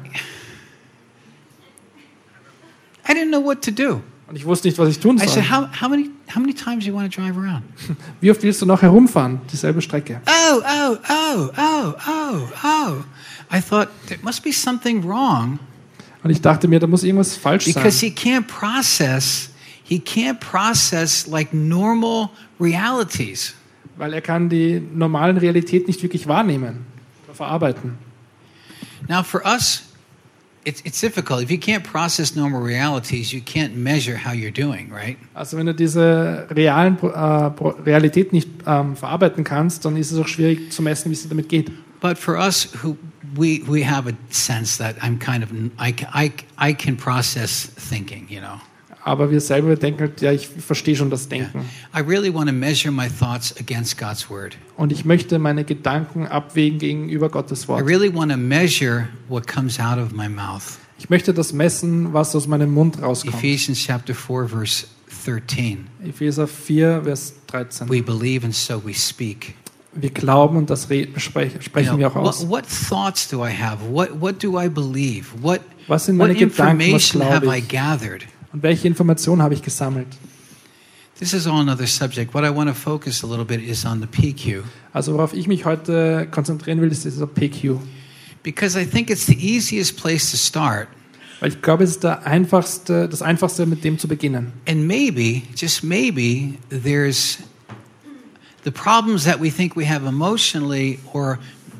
I didn't know what to do. und ich wusste nicht, was ich tun I said, soll. how, how many how many times do you want to drive around? Wie oft willst du noch herumfahren, dieselbe Strecke? Oh, oh, oh, oh, oh, oh. I thought there must be something wrong Und ich dachte mir, da muss irgendwas falsch because sein. he can't process he can't process like normal realities. Weil er kann die normalen Realität nicht wirklich wahrnehmen oder verarbeiten. Now for us it's it's difficult. If you can't process normal realities, you can't measure how you're doing, right? Also wenn du diese realen äh, Pro- Realität nicht ähm, verarbeiten kannst, dann ist es auch schwierig zu messen, wie es dir damit geht. But for us who we we have a sense that I'm kind of I ca- I I can process thinking, you know. Aber wir selber denken halt, ja, ich verstehe schon das Denken. I really want to measure my thoughts against God's word. Und ich möchte meine Gedanken abwägen gegenüber Gottes I Wort. really want to measure what comes out of my mouth. Ich möchte das messen, was aus meinem Mund rauskommt. Ephesians chapter four verse thirteen. Epheser vier, Vers dreizehn. We believe and so we speak. Wir glauben und das re- sprechen, You sprechen know, wir auch what, aus. what thoughts do I have? What what do I believe? What Was sind what meine Gedanken, was information have glaube I ich? gathered? Und welche Informationen habe ich gesammelt? This is all another subject. What I want to focus a little bit is on the P Q. Also worauf ich mich heute konzentrieren will, ist dieser P Q. Because I think it's the easiest place to start. Weil ich glaube, es ist der einfachste, das Einfachste, mit dem zu beginnen. And maybe, just maybe, there's the problems that we think we have emotionally or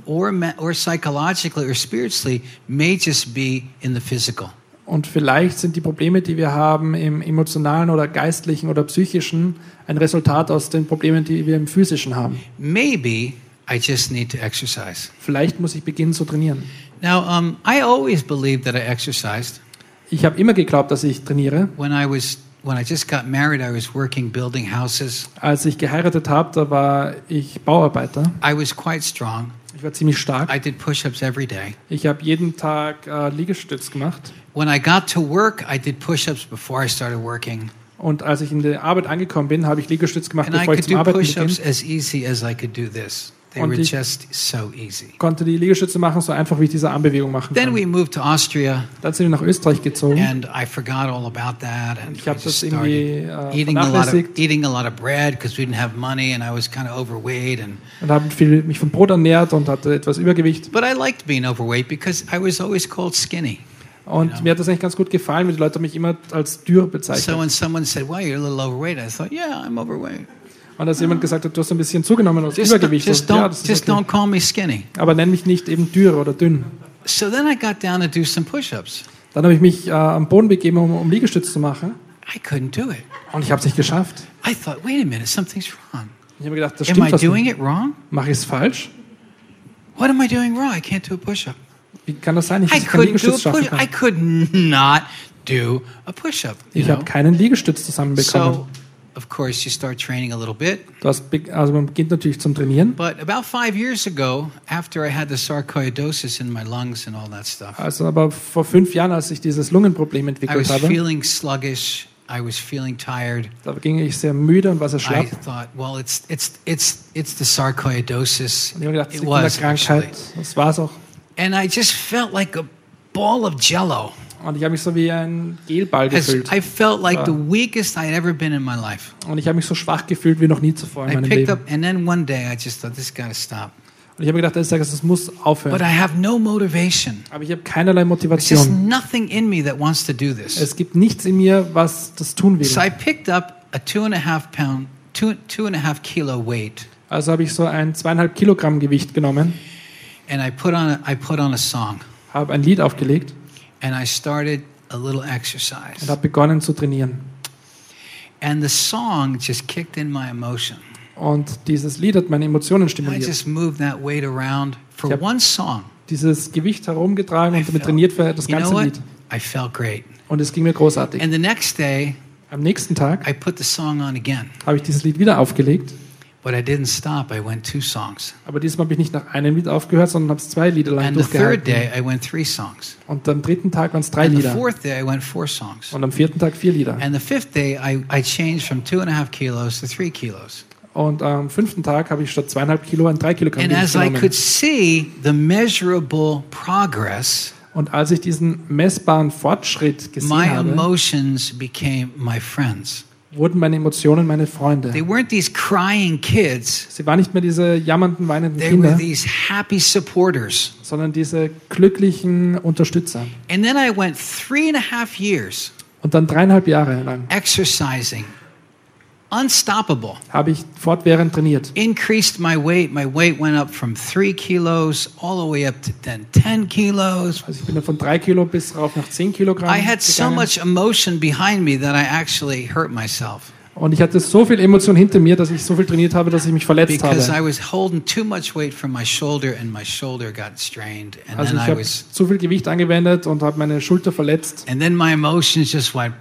or me- or psychologically or spiritually may just be in the physical. Und vielleicht sind die Probleme, die wir haben im emotionalen oder geistlichen oder psychischen, ein Resultat aus den Problemen, die wir im physischen haben. Maybe I just need to exercise. Vielleicht muss ich beginnen zu trainieren. Now, um, I always believed that I exercised. Ich habe immer geglaubt, dass ich trainiere. When I was when I just got married, I was working building houses. Als ich geheiratet habe, da war ich Bauarbeiter. I was quite strong. Ich war ziemlich stark. I did push-ups every day. Ich habe jeden Tag äh, Liegestütz gemacht. When I got to work, I did push-ups before I started working. Und als ich in der Arbeit angekommen bin, habe ich Liegestütz gemacht, And I bevor ich could zum do Arbeiten push-ups begann. as easy as I could do this. They Und were ich- just so easy. Konnte die Liegestütze machen, so einfach wie ich diese Armbewegung machen Then kann. we moved to Austria, Dann sind wir nach Österreich gezogen. and I forgot all about that. And Ich we habe just das irgendwie started äh, eating a lot of vernachlässigt eating a lot of bread because we didn't have money, and I was kind of overweight. And und habe viel, mich vom Brot ernährt und hatte etwas Übergewicht. but I liked being overweight because I was always called skinny. Und Ja. mir hat das eigentlich ganz gut gefallen, weil die Leute mich immer als dürr So bezeichnet. when someone said, "Well, you're a little overweight," I thought, "Yeah, I'm overweight. Und als jemand gesagt hat, du hast ein bisschen zugenommen aus Just, Übergewicht. just und, ja, don't, das ist just okay. don't call me skinny." Aber nenn mich nicht eben dürr oder dünn. So then I got down to do some push-ups. Dann habe ich mich äh, am Boden begeben, um, um Liegestütz zu machen. I couldn't do it. Und ich habe es nicht geschafft. I thought, "Wait a minute, something's wrong. Ich habe mir gedacht, das Am stimmt I was doing nicht. it wrong? Mache ich es falsch? What am I doing wrong? I can't do a push-up. Wie kann das sein, ich I keinen couldn't do a Liegestütz schaffen push. I kann? could not do a push-up. You Ich know? habe keinen Liegestütz zusammenbekommen. So, of course, you start training a little bit. Das, be- also man beginnt natürlich zum Trainieren. But about five years ago, after I had the sarcoidosis in my lungs and all that stuff, Also aber vor fünf Jahren, als ich dieses Lungenproblem I entwickelt was habe, feeling sluggish. I was feeling tired. da ging ich sehr müde und war sehr I schlapp. thought, well, it's it's it's it's the sarcoidosis. Und ich habe gedacht, das It liegt an der was actually, Krankheit. Das war es auch. and I just felt like a ball of Jello. Und ich habe mich so wie ein Gelball As gefühlt. I felt like Ah. the weakest I'd ever been in my life. Und ich habe mich so schwach gefühlt wie noch nie zuvor in I meinem picked Leben. up, and then one day I just thought, this got to stop. Und ich habe mir gedacht, eines Tages, das muss But aufhören. I have no motivation. Aber ich habe keinerlei There's just Motivation. nothing in me that wants to do this. Es gibt nichts in mir, was das tun will. So I picked up a two and a half pound, two two and a half kilo weight, Also habe ich so ein zweieinhalb Kilogramm Gewicht genommen, and I put on a, I put on a song, habe ein Lied aufgelegt and I started a little und exercise. habe begonnen zu trainieren. And the song just kicked in my emotion. Und dieses Lied hat meine Emotionen I stimuliert. just moved that weight around for Yep. one song. Dieses Gewicht herumgetragen I und damit felt- trainiert für das You know ganze what? Lied. I felt great. Und es ging mir großartig. And the next day, Am nächsten Tag I put the song on again. habe ich dieses Lied wieder aufgelegt. But I didn't stop. I went two songs. Aber diesmal habe ich nicht nach einem Lied aufgehört, sondern habe es zwei Lieder lang And the third durchgehalten. day, I went three songs. Und am dritten Tag waren es drei And the Lieder. fourth day, I went four songs. Und am vierten Tag vier Lieder. And the fifth day, I, I changed from two and a half kilos to three kilos. Und am fünften Tag habe ich statt zweieinhalb Kilo ein drei Kilogramm And Gewicht as I genommen. could see the measurable progress, Und als ich diesen messbaren Fortschritt gesehen my habe, emotions became my friends. wurden meine Emotionen meine Freunde. They weren't these crying kids. Sie waren nicht mehr diese jammernden, weinenden They were Kinder, these happy supporters. sondern diese glücklichen Unterstützer. And then I went three and a half years Und dann dreieinhalb Jahre lang exercising, unstoppable. habe ich fortwährend trainiert. Increased my weight. My weight went up from three kilos all the way up to then ten kilos. Also ich bin dann von drei Kilo bis rauf nach zehn Kilogramm I had so gegangen. much emotion behind me that I actually hurt myself Und ich hatte so viel Emotion hinter mir, dass ich so viel trainiert habe, dass ich mich verletzt because habe. I was holding too much weight from my shoulder and my shoulder got strained. And Also then ich I habe was, zu viel Gewicht angewendet und habe meine Schulter verletzt. and then my emotions just went,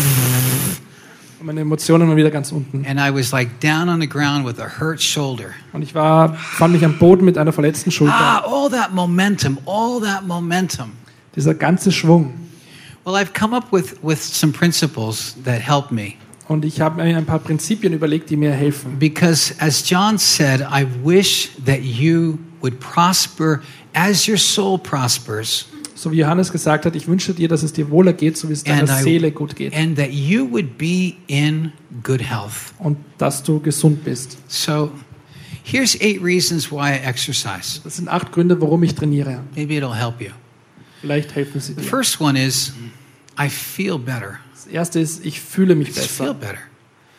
Und meine Emotionen waren wieder ganz unten. and I was like down on the ground with a hurt shoulder. Und ich war, fand mich am Boden mit einer verletzten Schulter. Ah, all that momentum, all that momentum. Dieser ganze Schwung. Well, I've come up with, with some principles that help me. Und ich habe mir ein paar Prinzipien überlegt, die mir helfen. Because as John said, I wish that you would prosper as your soul prospers, So wie Johannes gesagt hat, ich wünsche dir, dass es dir wohler geht, so wie es deiner and, I, Seele gut geht. and that you would be in good health. Und dass du gesund bist. So here's eight reasons why I exercise. Das sind acht Gründe, warum ich trainiere. Maybe it'll help you. Vielleicht helfen sie The dir. first one is I feel better. Das erste ist, ich fühle mich I feel besser. better.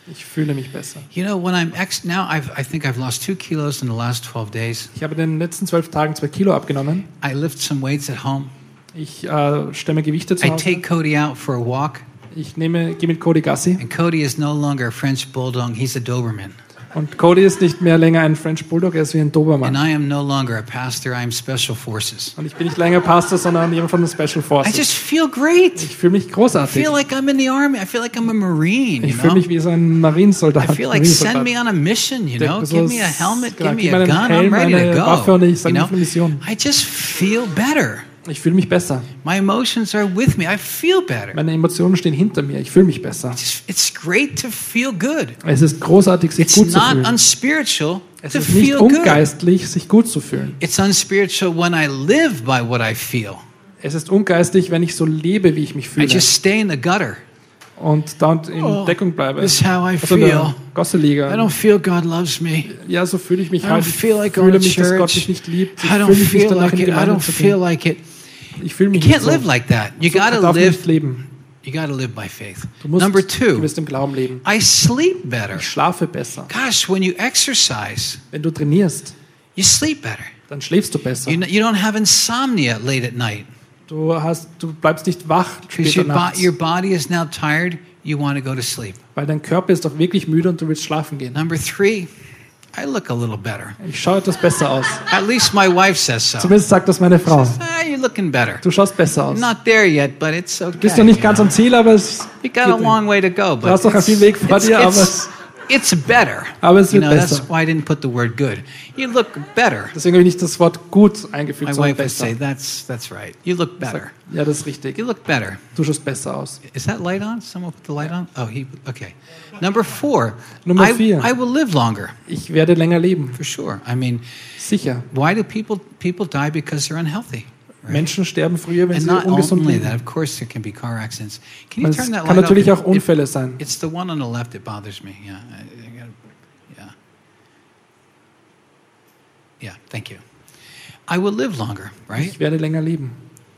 Ich fühle mich besser. You know, when I'm ex now, I've, I think I've lost two kilos in the last twelve days. Ich habe in den letzten zwölf Tagen zwei Kilo abgenommen. I lift some weights at home. Ich äh, stemme Gewichte zu I Hause. take Cody out for a walk. Ich nehme, gehe mit Cody Gassi. And Cody is no longer a French bulldog. He's a Doberman. Und Cody ist nicht mehr länger ein French Bulldog, er ist wie ein And Dobermann. I am no longer a pastor. I am special forces. Und ich bin nicht länger Pastor, sondern jemand von den Special I Forces. just feel great. Ich fühle mich I großartig. feel like I'm in the army. I feel like I'm a Marine, you Ich fühle know? mich wie so ein Marinesoldat. I feel like send me on a mission, you know? Give me a helmet, give me a gun. I'm ready to Waffe und go. ich You sage know? auf eine Mission. I just feel better. Ich fühle mich besser. My emotions are with me. I feel better. Meine Emotionen stehen hinter mir. Ich fühle mich besser. It's, it's great to feel good. Es ist großartig, sich It's gut zu not fühlen. unspiritual Es to ist nicht feel good. ungeistlich, sich gut zu fühlen. It's unspiritual when I live by what I feel. Es ist ungeistlich, wenn ich so lebe, wie ich mich I fühle. just stay in the gutter. Und da in Oh, Deckung bleibe. this is how I Also in der feel. Gosse I liege. don't feel God loves me. Ja, so fühle ich mich I halt. don't Ich feel like going fühle to mich, dass Gott church. mich nicht liebt. Ich I don't fühle mich nicht feel danach, like in die it. I Gemeinde don't zu feel gehen. like it. Ich fühle You mich nicht can't so. live like that. You So gotta darf ich live. nicht leben. You gotta live by faith. Du musst Number two, gewiss im Glauben leben. I sleep better. Ich schlafe besser. Gosh, when you exercise, Wenn du trainierst, you sleep better. dann schläfst du besser. You, you don't have insomnia late at night Du, hast, du bleibst nicht wach because später your, bo- nachts, your body is now tired. You want to go to sleep. weil dein Körper ist doch wirklich müde und du willst schlafen gehen. Number three, I look a little better. Ich schaue etwas besser aus. At least my wife says so. Zumindest sagt das meine Frau. Ah, you're looking better. Du schaust besser aus. Not there yet, but it's okay. Bist noch nicht you ganz know. am Ziel, aber es, You got a long way to go, but Du hast noch einen it's, viel Weg vor it's, dir, aber it's, it's better. aber es You wird know, that's besser. why I didn't put the word good. You look better. Deswegen habe ich nicht das Wort gut eingefügt, My sondern wife would say, besser. that's, that's right. You look better. Ja, das ist richtig. You look better. Du schaust besser aus. Is that light on? Someone put the light on? Oh, he, okay. Number four, Nummer I, vier. I will live longer, Ich werde länger leben. for sure. I mean, Sicher. why do people, people die? Because they're unhealthy. Right? Menschen sterben früher, wenn And sie not ungesund only leben. that, of course there can be car accidents. Can you Es turn that kann light natürlich off? auch Unfälle sein. It's the one on the left that bothers me. Yeah. I, I gotta, yeah. Yeah, thank you. I will live longer, right? Ich werde länger leben.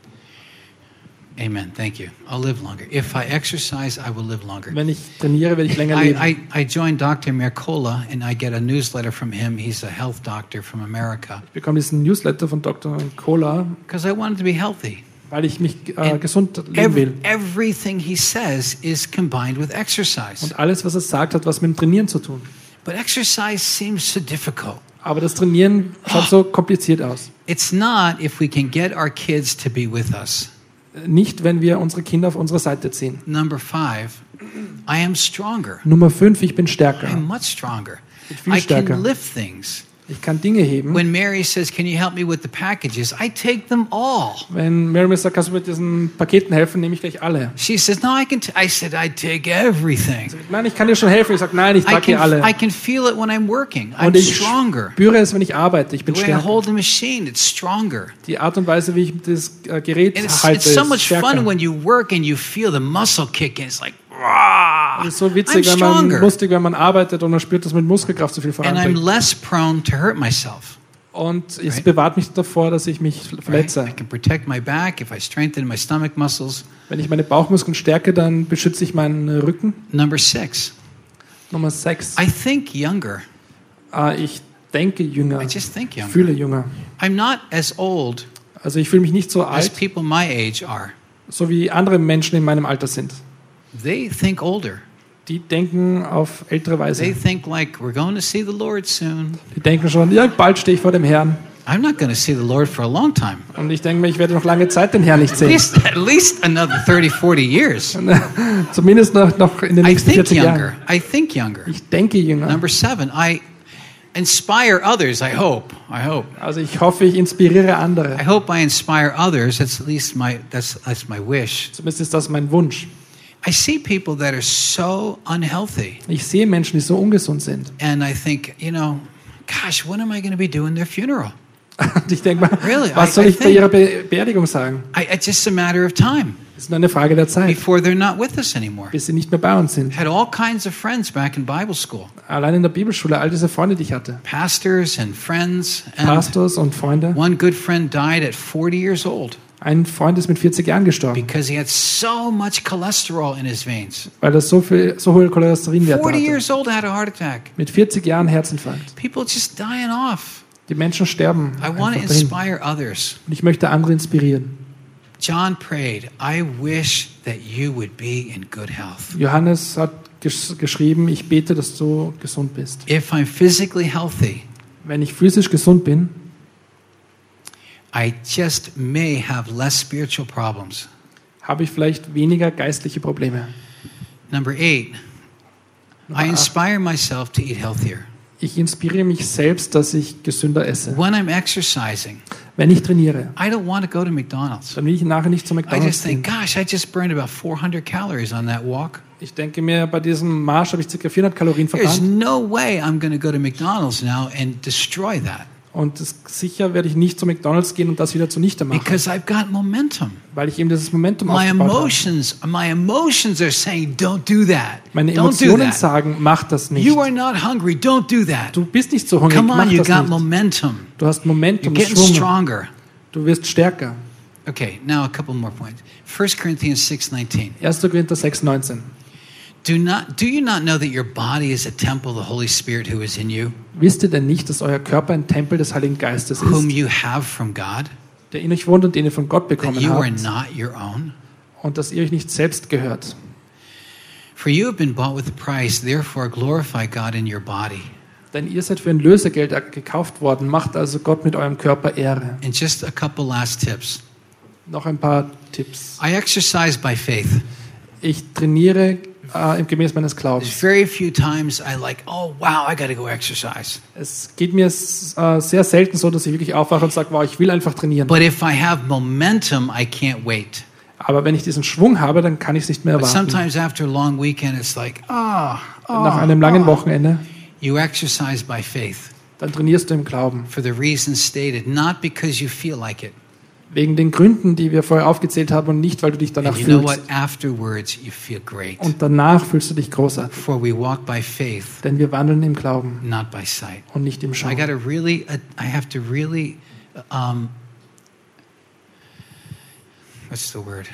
Amen. Thank you. I'll live longer. If I exercise, I will live longer. Wenn ich trainiere, werde ich länger I, leben. I, I joined Doctor Mercola and I get a newsletter from him. He's a health doctor from America Ich bekomme diesen Newsletter von Doktor Kohler, because I wanted to be healthy. weil ich mich äh, And gesund leben Every, will. everything he says is combined with exercise. Und alles, was er sagt, hat was mit dem Trainieren zu tun. But exercise seems so difficult. Aber das Trainieren schaut so kompliziert aus. It's not if we can get our kids to be with us. Nicht, wenn wir unsere Kinder auf unsere Seite ziehen. Number five, I am stronger. Nummer fünf, ich bin I'm stärker. much stronger. bin viel I stärker. can lift things. Ich kann Dinge heben. When Mary says, "Can you help me with the packages?" I take them all. Wenn Mary mir sagt, kannst du mit diesen Paketen helfen, nehme ich gleich alle. She says, "No, I can." T-. I said, "I take everything." Nein, ich kann dir schon helfen. Ich sage, nein, ich I trage dir can, alle. I can feel it when I'm working. I'm Und ich stronger. spüre es, wenn ich arbeite. Ich bin The way I stärker. hold the machine, it's stronger. Die Art und Weise, wie ich das äh, Gerät And it's, halte, it's so ist much fun stärker. when you work and you feel the muscle kick in. It's like, rah, Es ist so I'm witzig, wenn man, stronger. lustig, wenn man arbeitet und man spürt, dass man mit Muskelkraft so viel And I'm voranbringt. less prone to hurt myself. Und es Right. bewahrt mich davor, dass ich mich Right? verletze. I can protect my back if I strengthen my stomach muscles. Wenn ich meine Bauchmuskeln stärke, dann beschütze ich meinen Rücken. Number six, Nummer sechs. I think younger. Äh, ich denke jünger. I just think Ich younger. fühle jünger. I'm not as old Also ich fühle mich nicht so as alt, people my age are. so wie andere Menschen in meinem Alter sind. They think older. Die denken auf ältere They Weise. think like, we're going to see the Lord soon. Die denken schon, ja, bald stehe ich vor dem Herrn. I'm not going to see the Lord for a long time. Und ich denke mir, ich werde noch lange Zeit den Herrn nicht At sehen. least, at least another thirty, forty years. Zumindest noch, noch in den I nächsten think vierzig younger. Jahren. I think younger. Ich denke jünger. Number seven, I inspire others, I hope. I hope. Also ich hoffe, ich inspiriere I andere. hope I inspire others. That's at least my that's that's my wish. Zumindest ist das mein Wunsch. I see people that are so unhealthy Ich sehe Menschen, die so ungesund sind. and I think, you know, gosh, when am I going to be doing their funeral? Und ich denke mal, Really? was I- soll I ich bei think- ihrer Be Beerdigung sagen? I, it's just a matter of time Es ist nur eine Frage der Zeit, before they're not with us anymore. bis sie nicht mehr bei uns sind. Had all kinds of friends back in Bible school, Allein in der Bibelschule, all diese Freunde, die ich hatte. pastors and friends, and Pastors und Freunde. one good friend died at forty years old. Ein Freund ist mit vierzig Jahren gestorben, because he had so much cholesterol in his veins. weil er so viel, so hohe Cholesterinwerte forty hatte. years old, had a heart attack. Mit vierzig Jahren Herzinfarkt. People just dying off. Die Menschen sterben I want to einfach dahin. inspire others. Und ich möchte andere inspirieren. John prayed, I wish that you would be in good health. Johannes hat gesch- geschrieben, ich bete, dass du gesund bist. If I'm physically healthy, Wenn ich physisch gesund bin, I just may have less spiritual problems. habe ich vielleicht weniger geistliche Probleme. Number eight, Nummer I acht. inspire myself to eat healthier. Ich inspiriere mich selbst, dass ich gesünder esse. When I'm exercising, Wenn ich trainiere, I don't want to go to McDonald's. dann will ich nachher nicht zu I McDonald's just gehen. think, gosh, I just burned about four hundred calories on that walk. Ich denke mir, bei diesem Marsch habe ich ca. vierhundert Kalorien There's verbrannt. no way I'm going to go to McDonald's now and destroy that Und das, sicher werde ich nicht zu McDonald's gehen und das wieder zunichte machen, because I've got momentum. weil ich eben dieses Momentum My aufgebaut habe. emotions, my emotions are saying, don't do that. Meine Don't do Emotionen that. sagen, mach das nicht. You are not hungry. Don't do that. Du bist nicht so hungrig, Come on, mach you das got nicht. momentum. Du hast You're Momentum, getting Schwung. stronger. Du wirst stärker. Okay, now a couple more points. First Corinthians six nineteen. erster Korinther sechs neunzehn. Do not do you not know that your body is a temple of the Holy Spirit who is in you, Wisst ihr denn nicht, dass euer Körper ein Tempel des Heiligen Geistes whom ist, you have from God, der in euch wohnt und den ihr von Gott that bekommen you are habt, not your own? und dass ihr euch nicht selbst gehört? For you have been bought with a price, therefore glorify God in your body. Denn ihr seid für ein Lösegeld gekauft worden, macht also Gott mit eurem Körper Ehre. And just a couple last tips. Noch ein paar Tipps. I exercise by faith. Ich trainiere äh, im gemäß meines There's Glaubens. very few times I like, oh wow, I got to go exercise. Es geht mir äh, sehr selten so, dass ich wirklich aufwache und sage, wow, ich will einfach trainieren. But if I have momentum, I can't wait. Aber wenn ich diesen Schwung habe, dann kann ich es nicht mehr But erwarten. sometimes after a long weekend, it's like, ah, oh, Nach einem langen Wochenende, you exercise by faith dann trainierst du im Glauben. for the reasons stated, not because you feel like it. Wegen den Gründen, die wir vorher aufgezählt haben und nicht, weil du dich danach And you know what? fühlst. Afterwards, you feel great. Und danach fühlst du dich großartig. For we walk by faith, Denn wir wandeln im Glauben not by sight. und nicht im I Schauen. got to really, uh, I have to really, um, what's the word?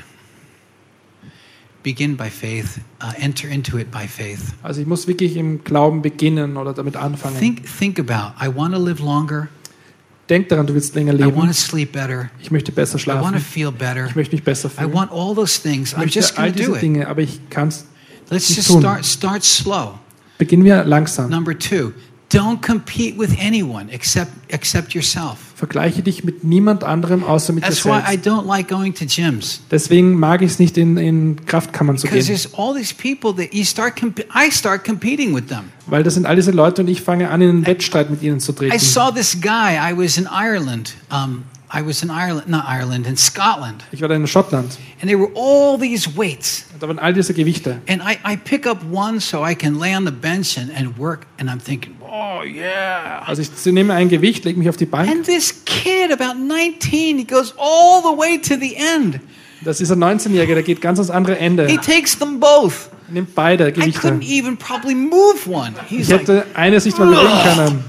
Begin by faith, uh, enter into it by faith. Also ich muss wirklich im Glauben beginnen oder damit anfangen. Think, think about, I want to live longer. Denk daran, du willst länger I want leben. to sleep better. Ich möchte besser I want to schlafen. feel better. Ich möchte mich besser I fühlen. want all those things. Ich I'm möchte just all going to do diese it. Dinge, aber ich kann es. Let's nicht just tun. start, start slow. Beginnen wir langsam. Number two, don't compete with anyone except, except yourself. Vergleiche dich mit niemand anderem außer mit dir That's why I selbst. don't like going to gyms. Deswegen mag ich es nicht, in, in Kraftkammern zu Because gehen. there's all these people that you start, comp- I start competing with them. Weil das sind all diese Leute und ich fange an, in einen Wettstreit mit ihnen zu I treten. saw this guy, I was in Ireland, um, I was in Ireland, not Ireland, in Scotland. Ich war da in Schottland. And there were all these weights. Und da waren all diese Gewichte. And I, I pick up one so I can lay on the bench and, and work. And I'm thinking, oh, yeah. Also ich nehme ein Gewicht, lege mich auf die Bank. And this kid, about nineteen, he goes all the way to the end. Das ist ein neunzehnjähriger, der geht ganz ans andere Ende. He takes them both. Nimmt beide I Gewichte. couldn't even probably move one. He's Ich like, hätte eines nicht mal bewegen können.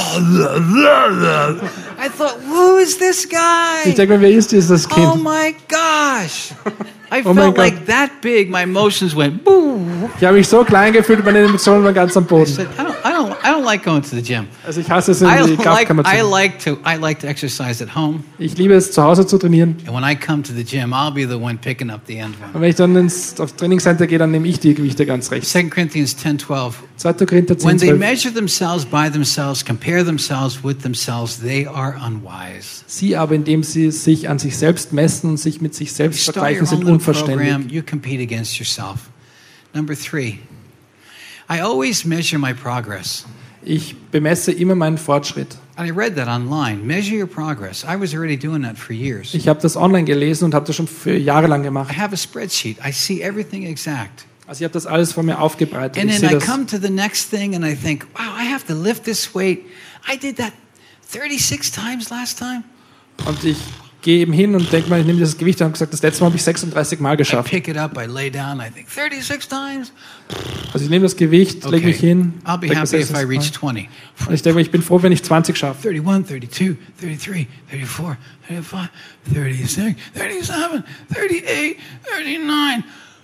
I thought, who is this guy? Ich denke mir, wer ist dieses Oh Kind? my gosh. I Oh my felt God. like that big. My emotions went boom. Ich habe mich so klein gefühlt, meine Emotionen waren ganz am I Boden. said, I don't, I don't, I don't like going to the gym. Also ich hasse es, in I die like, Kraftkammer zu I gehen. like to, I like to exercise at home. Ich liebe es, zu Hause zu trainieren. And when I come to the gym, I'll be the one picking up the end one. Und wenn ich dann ins, aufs Trainingscenter gehe, dann nehme ich die Gewichte ganz rechts. Second Corinthians ten twelve. zweiter Korinther When zehn, they zwölf. measure themselves by themselves, compare themselves with themselves, they are unwise. Sie aber, indem sie sich an sich selbst messen und sich mit sich You selbst start vergleichen, your sind own little unverständig. program, you compete against yourself. Number three, I always measure my progress. Ich bemesse immer meinen Fortschritt. And I read that online. Measure your progress. I was already doing that for years. Ich habe das online gelesen und habe das schon für Jahre lang I gemacht. have a spreadsheet. I see everything exact. Also ich habe das alles vor mir aufgebreitet. And Ich then sehe I das. come to the next thing and I think, wow, I have to lift this weight. I did that thirty-six times last time. Und ich gehe eben hin und denke mal, ich nehme dieses Gewicht und habe gesagt, das letzte Mal habe ich sechsunddreißig Mal I geschafft. pick it up, I lay down, I think thirty-six times. Also ich nehme das Gewicht, lege mich hin, I'll be denke mir happy if I sechsunddreißig reach Mal. twenty. Und ich denke mir, ich bin froh, wenn ich zwanzig schaffe. thirty-one, thirty-two, thirty-three, thirty-four, thirty-five, thirty-six, thirty-seven, thirty-eight, thirty-nine,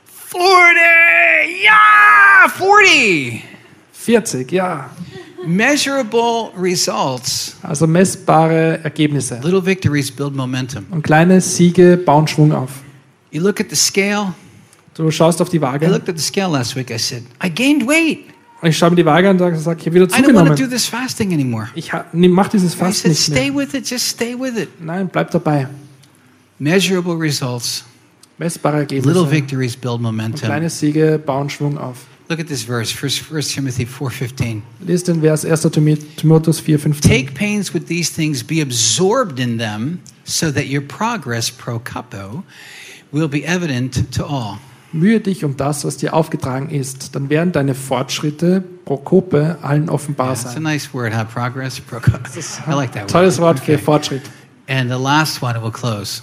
forty. Yeah, forty. vierzig, ja. Measurable results. Also messbare Ergebnisse. Little victories build momentum. Und kleine Siege bauen Schwung auf. You look at the scale. Du schaust auf die I Waage. looked at the scale last week. I said, I gained weight. Und ich schaue mir die Waage an und sage, ich habe wieder I don't want to do zugenommen. this fasting anymore. Ich mache dieses I Fasten said, nicht stay mehr. with it. Just stay with it. Nein, bleib dabei. Measurable results. Messbare Little Ergebnisse. victories build Und momentum. kleine Siege bauen Schwung auf. Look at this verse, First Timothy four fifteen. Lies den Vers erster Timotheus vier fünfzehn. Take pains with these things, be absorbed in them, so that your progress pro capo will be evident to all. Mühe dich um das, was dir aufgetragen ist, dann werden deine Fortschritte pro Kope allen offenbar That's a sein. nice word, huh? Progress pro capo. I like that word. Tolles Wort für Okay. Fortschritt. And the last one, we'll close.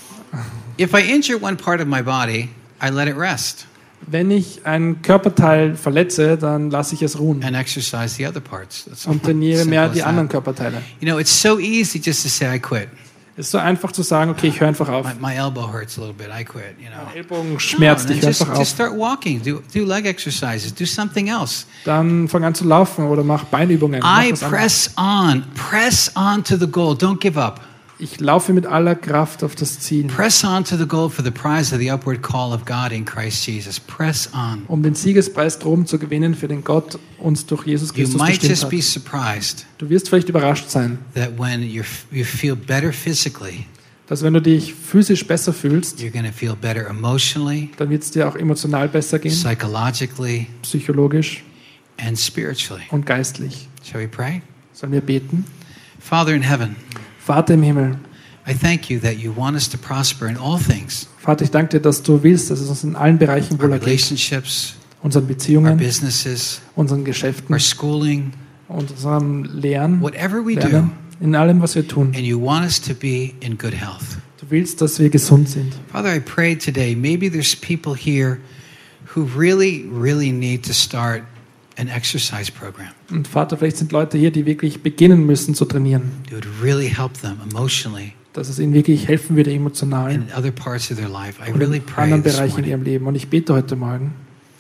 If I injure one part of my body, I let it rest Wenn ich ein Körperteil verletze, dann lasse ich es ruhen and exercise the other parts. That's und trainiere simple mehr as die that. anderen Körperteile. You know, it's so easy just to say, I quit. Es ist so einfach zu sagen, okay, ich höre einfach auf. My, my elbow hurts a little bit. I quit, you know. Ellbogen No, schmerzt, then ich höre just, einfach just auf. start walking. Do, do leg exercises. Do something else. Dann fang an zu laufen oder mach Beinübungen. Mach I was anderes. press on. Press on to the goal. Don't give up. Ich laufe mit aller Kraft auf das Ziel, Press on to the goal for the prize of the upward call of God in Christ Jesus. Press on. um den Siegespreis droben zu gewinnen, für den Gott uns durch Jesus You Christus might bestimmt just be hat. surprised Du wirst vielleicht überrascht sein, that when you're, you feel better physically, dass wenn du dich physisch besser fühlst, you're going to feel better emotionally, dann wird es dir auch emotional besser gehen, psychologically, psychologisch and spiritually. und geistlich. Shall we pray? Sollen wir beten? Father in heaven, Vater im Himmel, I thank you that you want us to prosper in all things. Vater, ich danke dir, dass du willst, dass es uns in allen Bereichen Our wohl ergeht. relationships, Unseren our Beziehungen, businesses, unseren Geschäften, our schooling, unserem Lehren, whatever we do. Lernen, in allem, was wir tun. And you want us to be in good health. Du willst, dass wir gesund sind. Father, I pray today, maybe there's people here who really, really need to start an exercise program. Und Vater, vielleicht sind Leute hier, die wirklich beginnen müssen zu trainieren. It would really help them emotionally Dass es ihnen wirklich helfen würde emotional and in other parts of their life. I und really in pray anderen this Bereichen in morning. ihrem Leben. Und ich bete heute Morgen,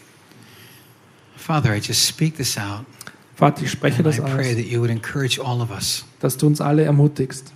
Father, I just speak this out. Vater, ich spreche And I das pray aus, that you would encourage all of us. dass du uns alle ermutigst.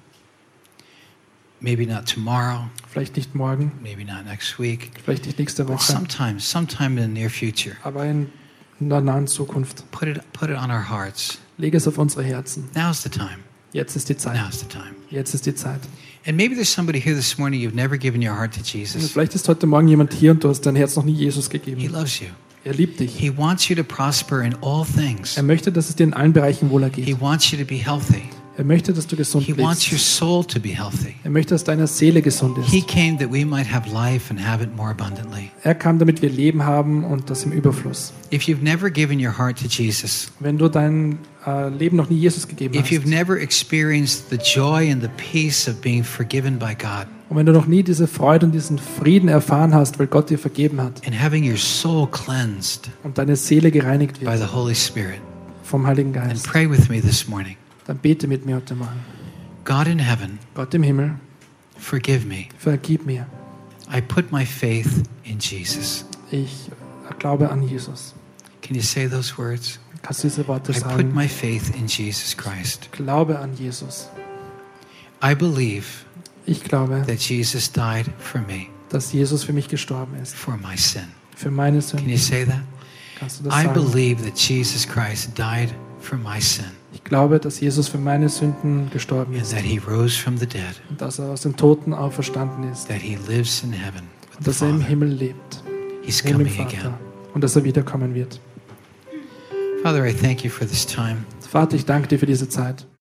Maybe not tomorrow, Vielleicht nicht morgen, maybe not next week, vielleicht nicht nächste but Woche, sometime, sometime in the near future. aber in der nahen Zukunft. Put it, put it on our hearts. Lege es auf unsere Herzen. Now's the time. Jetzt ist die Zeit. Now's the time. Jetzt ist die Zeit. And maybe there's somebody here this morning, you've never given your heart to Und Jesus. vielleicht ist heute Morgen jemand hier und du hast dein Herz noch nie Jesus He gegeben. loves you. Er liebt dich. He wants you to prosper in all things. Er möchte, dass es dir in allen Bereichen wohl ergeht. He wants you to be healthy. Er möchte, dass du gesund He wants your lebst. soul to be healthy. Er möchte, dass deine Seele gesund He ist. came that we might have life and have it more abundantly. Er kam, damit wir Leben haben und das im Überfluss. If you've never given your heart to Jesus, Wenn du dein äh, Leben noch nie Jesus gegeben if you've hast never experienced the joy and the peace of being forgiven by God und wenn du noch nie diese Freude und diesen Frieden erfahren hast, weil Gott dir vergeben hat and having your soul cleansed und deine Seele gereinigt by wird the Holy Spirit, vom Heiligen and Geist, pray with me this morning. dann bete mit mir heute Morgen. God in heaven, Gott im Himmel, forgive me. vergib mir. I put my faith in Jesus. Ich glaube an Jesus. Can you say those words? Kannst du diese Worte I put sagen? my faith in Jesus Christ. Glaube an Jesus. I believe Ich glaube, that Jesus died for me, dass Jesus für mich gestorben ist. for my sin. Für meine Can Sünden. you say that? Kannst du das I sagen? believe that Jesus Christ died for my sin Ich glaube, dass Jesus für meine Sünden gestorben and ist. that he rose from the dead, Und dass er aus den Toten auferstanden ist. that he lives in heaven with Und the dass er im Father. Himmel lebt. He's Neben dem coming again. Vater. Und dass er wiederkommen wird. Father, I thank you for this time. Vater, ich danke dir für diese Zeit.